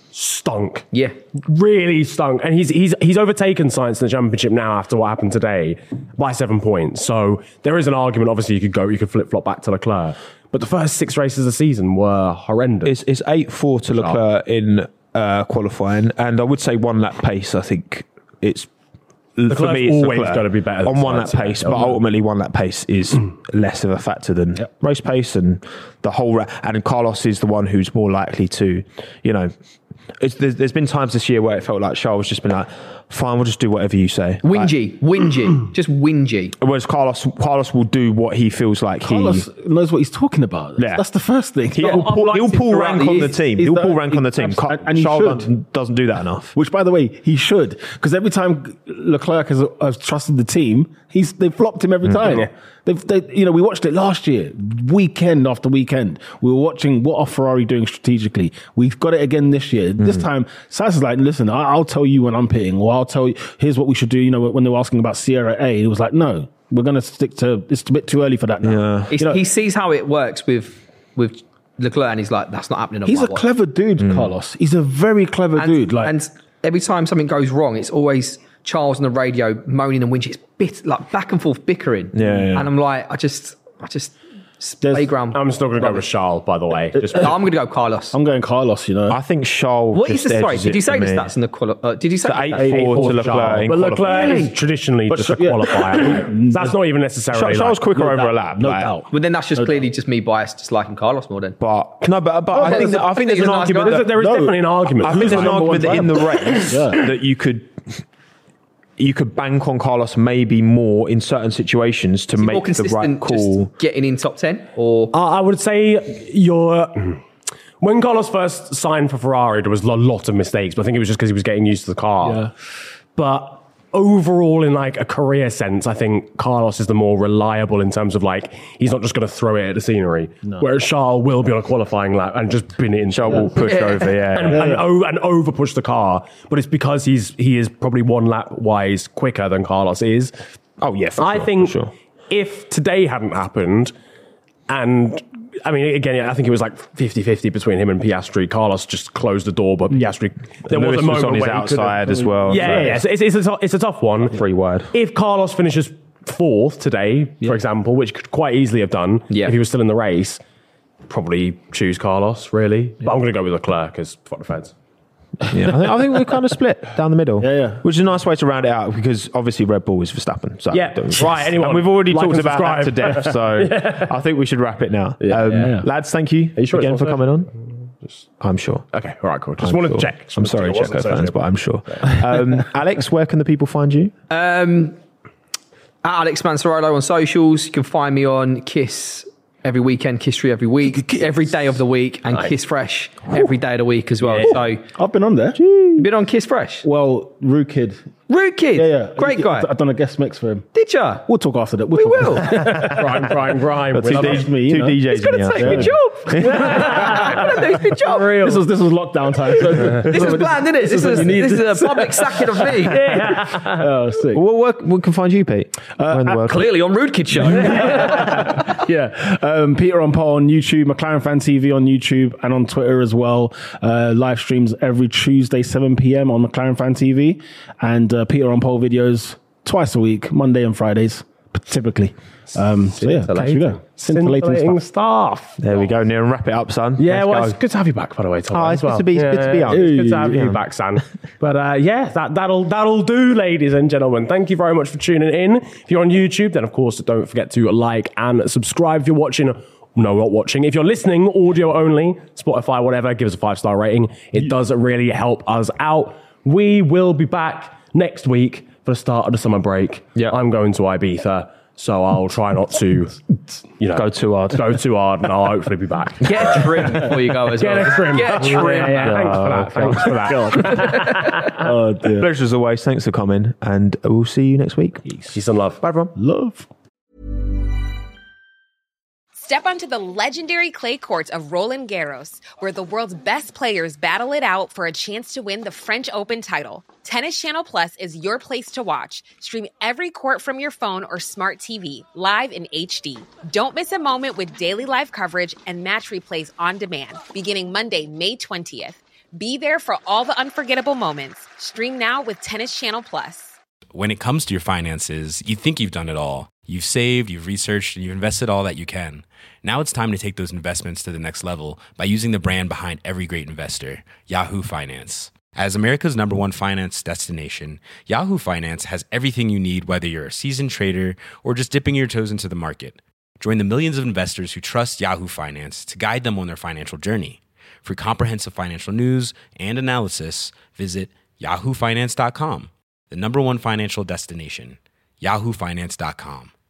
stunk. Yeah. Really stunk. And he's he's he's overtaken Sainz in the championship now after what happened today by seven points. So there is an argument, obviously, you could go, you could flip flop back to Leclerc. But the first six races of the season were horrendous. It's, it's eight four to Leclerc in uh, qualifying, and I would say one lap pace. I think it's for Leclerc's me. It's always Leclerc gotta be better than on one lap Sainz, pace, yeah. but ultimately one lap pace is less of a factor than race pace and the whole. Ra- and Carlos is the one who's more likely to, you know. It's, there's, there's been times this year where it felt like Charles just been like, fine, we'll just do whatever you say. Whingy, whingy, just whingy. Whereas Carlos, Carlos will do what he feels like Carlos he knows what he's talking about. Yeah. That's the first thing. He'll pull, he'll pull rank on the team. He's He'll the- pull rank on the team. he's- Car- and he Charles should. doesn't do that enough. Which, by the way, he should, because every time Leclerc has, has trusted the team, he's they've flopped him every time. Yeah. They've, they, you know, we watched it last year, weekend after weekend. We were watching what are Ferrari doing strategically. We've got it again this year. This time, Sainz is like, listen, I- I'll tell you when I'm pitting, or I'll tell you, here's what we should do. You know, when they were asking about Sierra A, he was like, no, we're going to stick to. It's a bit too early for that now. Yeah. He's, You know, he sees how it works with with Leclerc, and he's like, that's not happening. on he's my a watch. clever dude, Carlos. He's a very clever and, dude. Like, and every time something goes wrong, it's always Charles on the radio moaning and whinging. It's bit like back and forth bickering. Yeah, yeah. And I'm like, I just, I just it's There's- playground. I'm still going to go with Charles, by the way. Just No, I'm going to go Carlos. I'm going Carlos, you know. I think Charles. What is just the sorry? edges Did you it say for the me. stats in the quali- uh, Did you say The eight that? four to Charles. Leclerc. in But Leclerc qualifying. is traditionally But just a yeah. qualifier. That's not even necessarily. Charles like, quicker no over doubt, a lap. no like, doubt. But then that's just No clearly just me biased, just liking Carlos more than. But no, but, but I Okay, think so that, I think there's he's an a nice argument. guy. That, There is No, definitely an argument. I think Who's there's an the number argument that one in the driver? race Yeah. that you could you could bank on Carlos maybe more in certain situations to Is he make more the consistent right call. just getting in top ten? Or Uh, I would say you're. When Carlos first signed for Ferrari, there was a lot of mistakes, but I think it was just because he was getting used to the car. Yeah. But overall, in like a career sense, I think Carlos is the more reliable in terms of like he's not just going to throw it at the scenery. Whereas Charles will be on a qualifying lap and just bin it in. Charles will push over, yeah. and, and, o- and over push the car, but it's because he's he is probably one lap wise quicker than Carlos is. Oh yeah, for I sure, think for sure. if today hadn't happened, and I mean, again, I think it was like fifty-fifty between him and Piastri. Carlos just closed the door, but Piastri, there Lewis was a was moment on his where he could've- outside as well. Yeah, so- yeah, yeah. So it's, it's, a, tou- it's a tough one. Three wide. If Carlos finishes fourth today, for example, which could quite easily have done Yeah. if he was still in the race, probably choose Carlos, really. But I'm going to go with Leclerc because fuck the feds. Yeah, I think, I think we're kind of split down the middle. Yeah, yeah. Which is a nice way to round it out because obviously Red Bull is Verstappen. So Yeah, don't- right, anyone, And we've already like talked and about that to subscribe. death. So I think we should wrap it now. Yeah. Um, Yeah. Lads, thank you, you sure it's again not for Sergio? coming on. I'm sure. Okay, all right, cool. Just I'm wanted sure. to check. Just I'm wanted to sorry, check it Checo wasn't fans, Sergio. but I'm sure. Um, Alex, where can the people find you? Um, at Alex Mansorolo on socials. You can find me on Kiss every weekend, Kiss Free every week, every day of the week, and Nice. Kiss Fresh every day of the week as well. Yeah. So I've been on there. you've been on Kiss Fresh. Well, Rude Kid. Rude Kid. Yeah, yeah. Great guy. I've done a guest mix for him. Did ya? We'll talk after that. We'll We talk will. Grime, grime, grime. Two, love D- it. Me, you two know. D Js. He's going to in take the my house. job. I don't know, it's my job. This was this was lockdown time. So This is planned, isn't it? This, is what is, you need. this is a public sacking of me. Oh, sick. Well, where, where can find you, Pete? Where in the world? Clearly on Rude Kid Show. Yeah, um, Peter on Pole on YouTube, McLaren Fan T V on YouTube and on Twitter as well. Uh, live streams every Tuesday seven p.m. on McLaren Fan T V, and uh, Peter on Pole videos twice a week, Monday and Fridays, typically. Um, so yeah, catch you there. Scintillating Scintillating stuff. stuff. There we go, Neil, and wrap it up, son. Yeah, Let's well, go. it's good to have you back, by the way, Tom. Oh, as it's good well. to be- it's good to be on. It's good to have Yeah. you back, San. But uh, yeah, that, that'll that'll do, ladies and gentlemen. Thank you very much for tuning in. If you're on YouTube, then of course don't forget to like and subscribe. If you're watching, no, not watching. If you're listening, audio only, Spotify, whatever, give us a five star rating. It does really help us out. We will be back next week for the start of the summer break. Yeah. I'm going to Ibiza. So I'll try not to, you know, Go too hard. Go too hard, and I'll hopefully be back. Get a trim before you go as Get well. a trim. Get a trim. Yeah, yeah. Thanks for that. Thanks for that. Oh dear. Pleasure as always. Thanks for coming, and we'll see you next week. Peace and love. Bye, everyone. Love. Step onto the legendary clay courts of Roland Garros, where the world's best players battle it out for a chance to win the French Open title. Tennis Channel Plus is your place to watch. Stream every court from your phone or smart T V, live in H D. Don't miss a moment with daily live coverage and match replays on demand, beginning Monday, May twentieth. Be there for all the unforgettable moments. Stream now with Tennis Channel Plus. When it comes to your finances, you think you've done it all. You've saved, you've researched, and you've invested all that you can. Now it's time to take those investments to the next level by using the brand behind every great investor, Yahoo Finance. As America's number one finance destination, Yahoo Finance has everything you need, whether you're a seasoned trader or just dipping your toes into the market. Join the millions of investors who trust Yahoo Finance to guide them on their financial journey. For comprehensive financial news and analysis, visit yahoo finance dot com. the number one financial destination, yahoo finance dot com.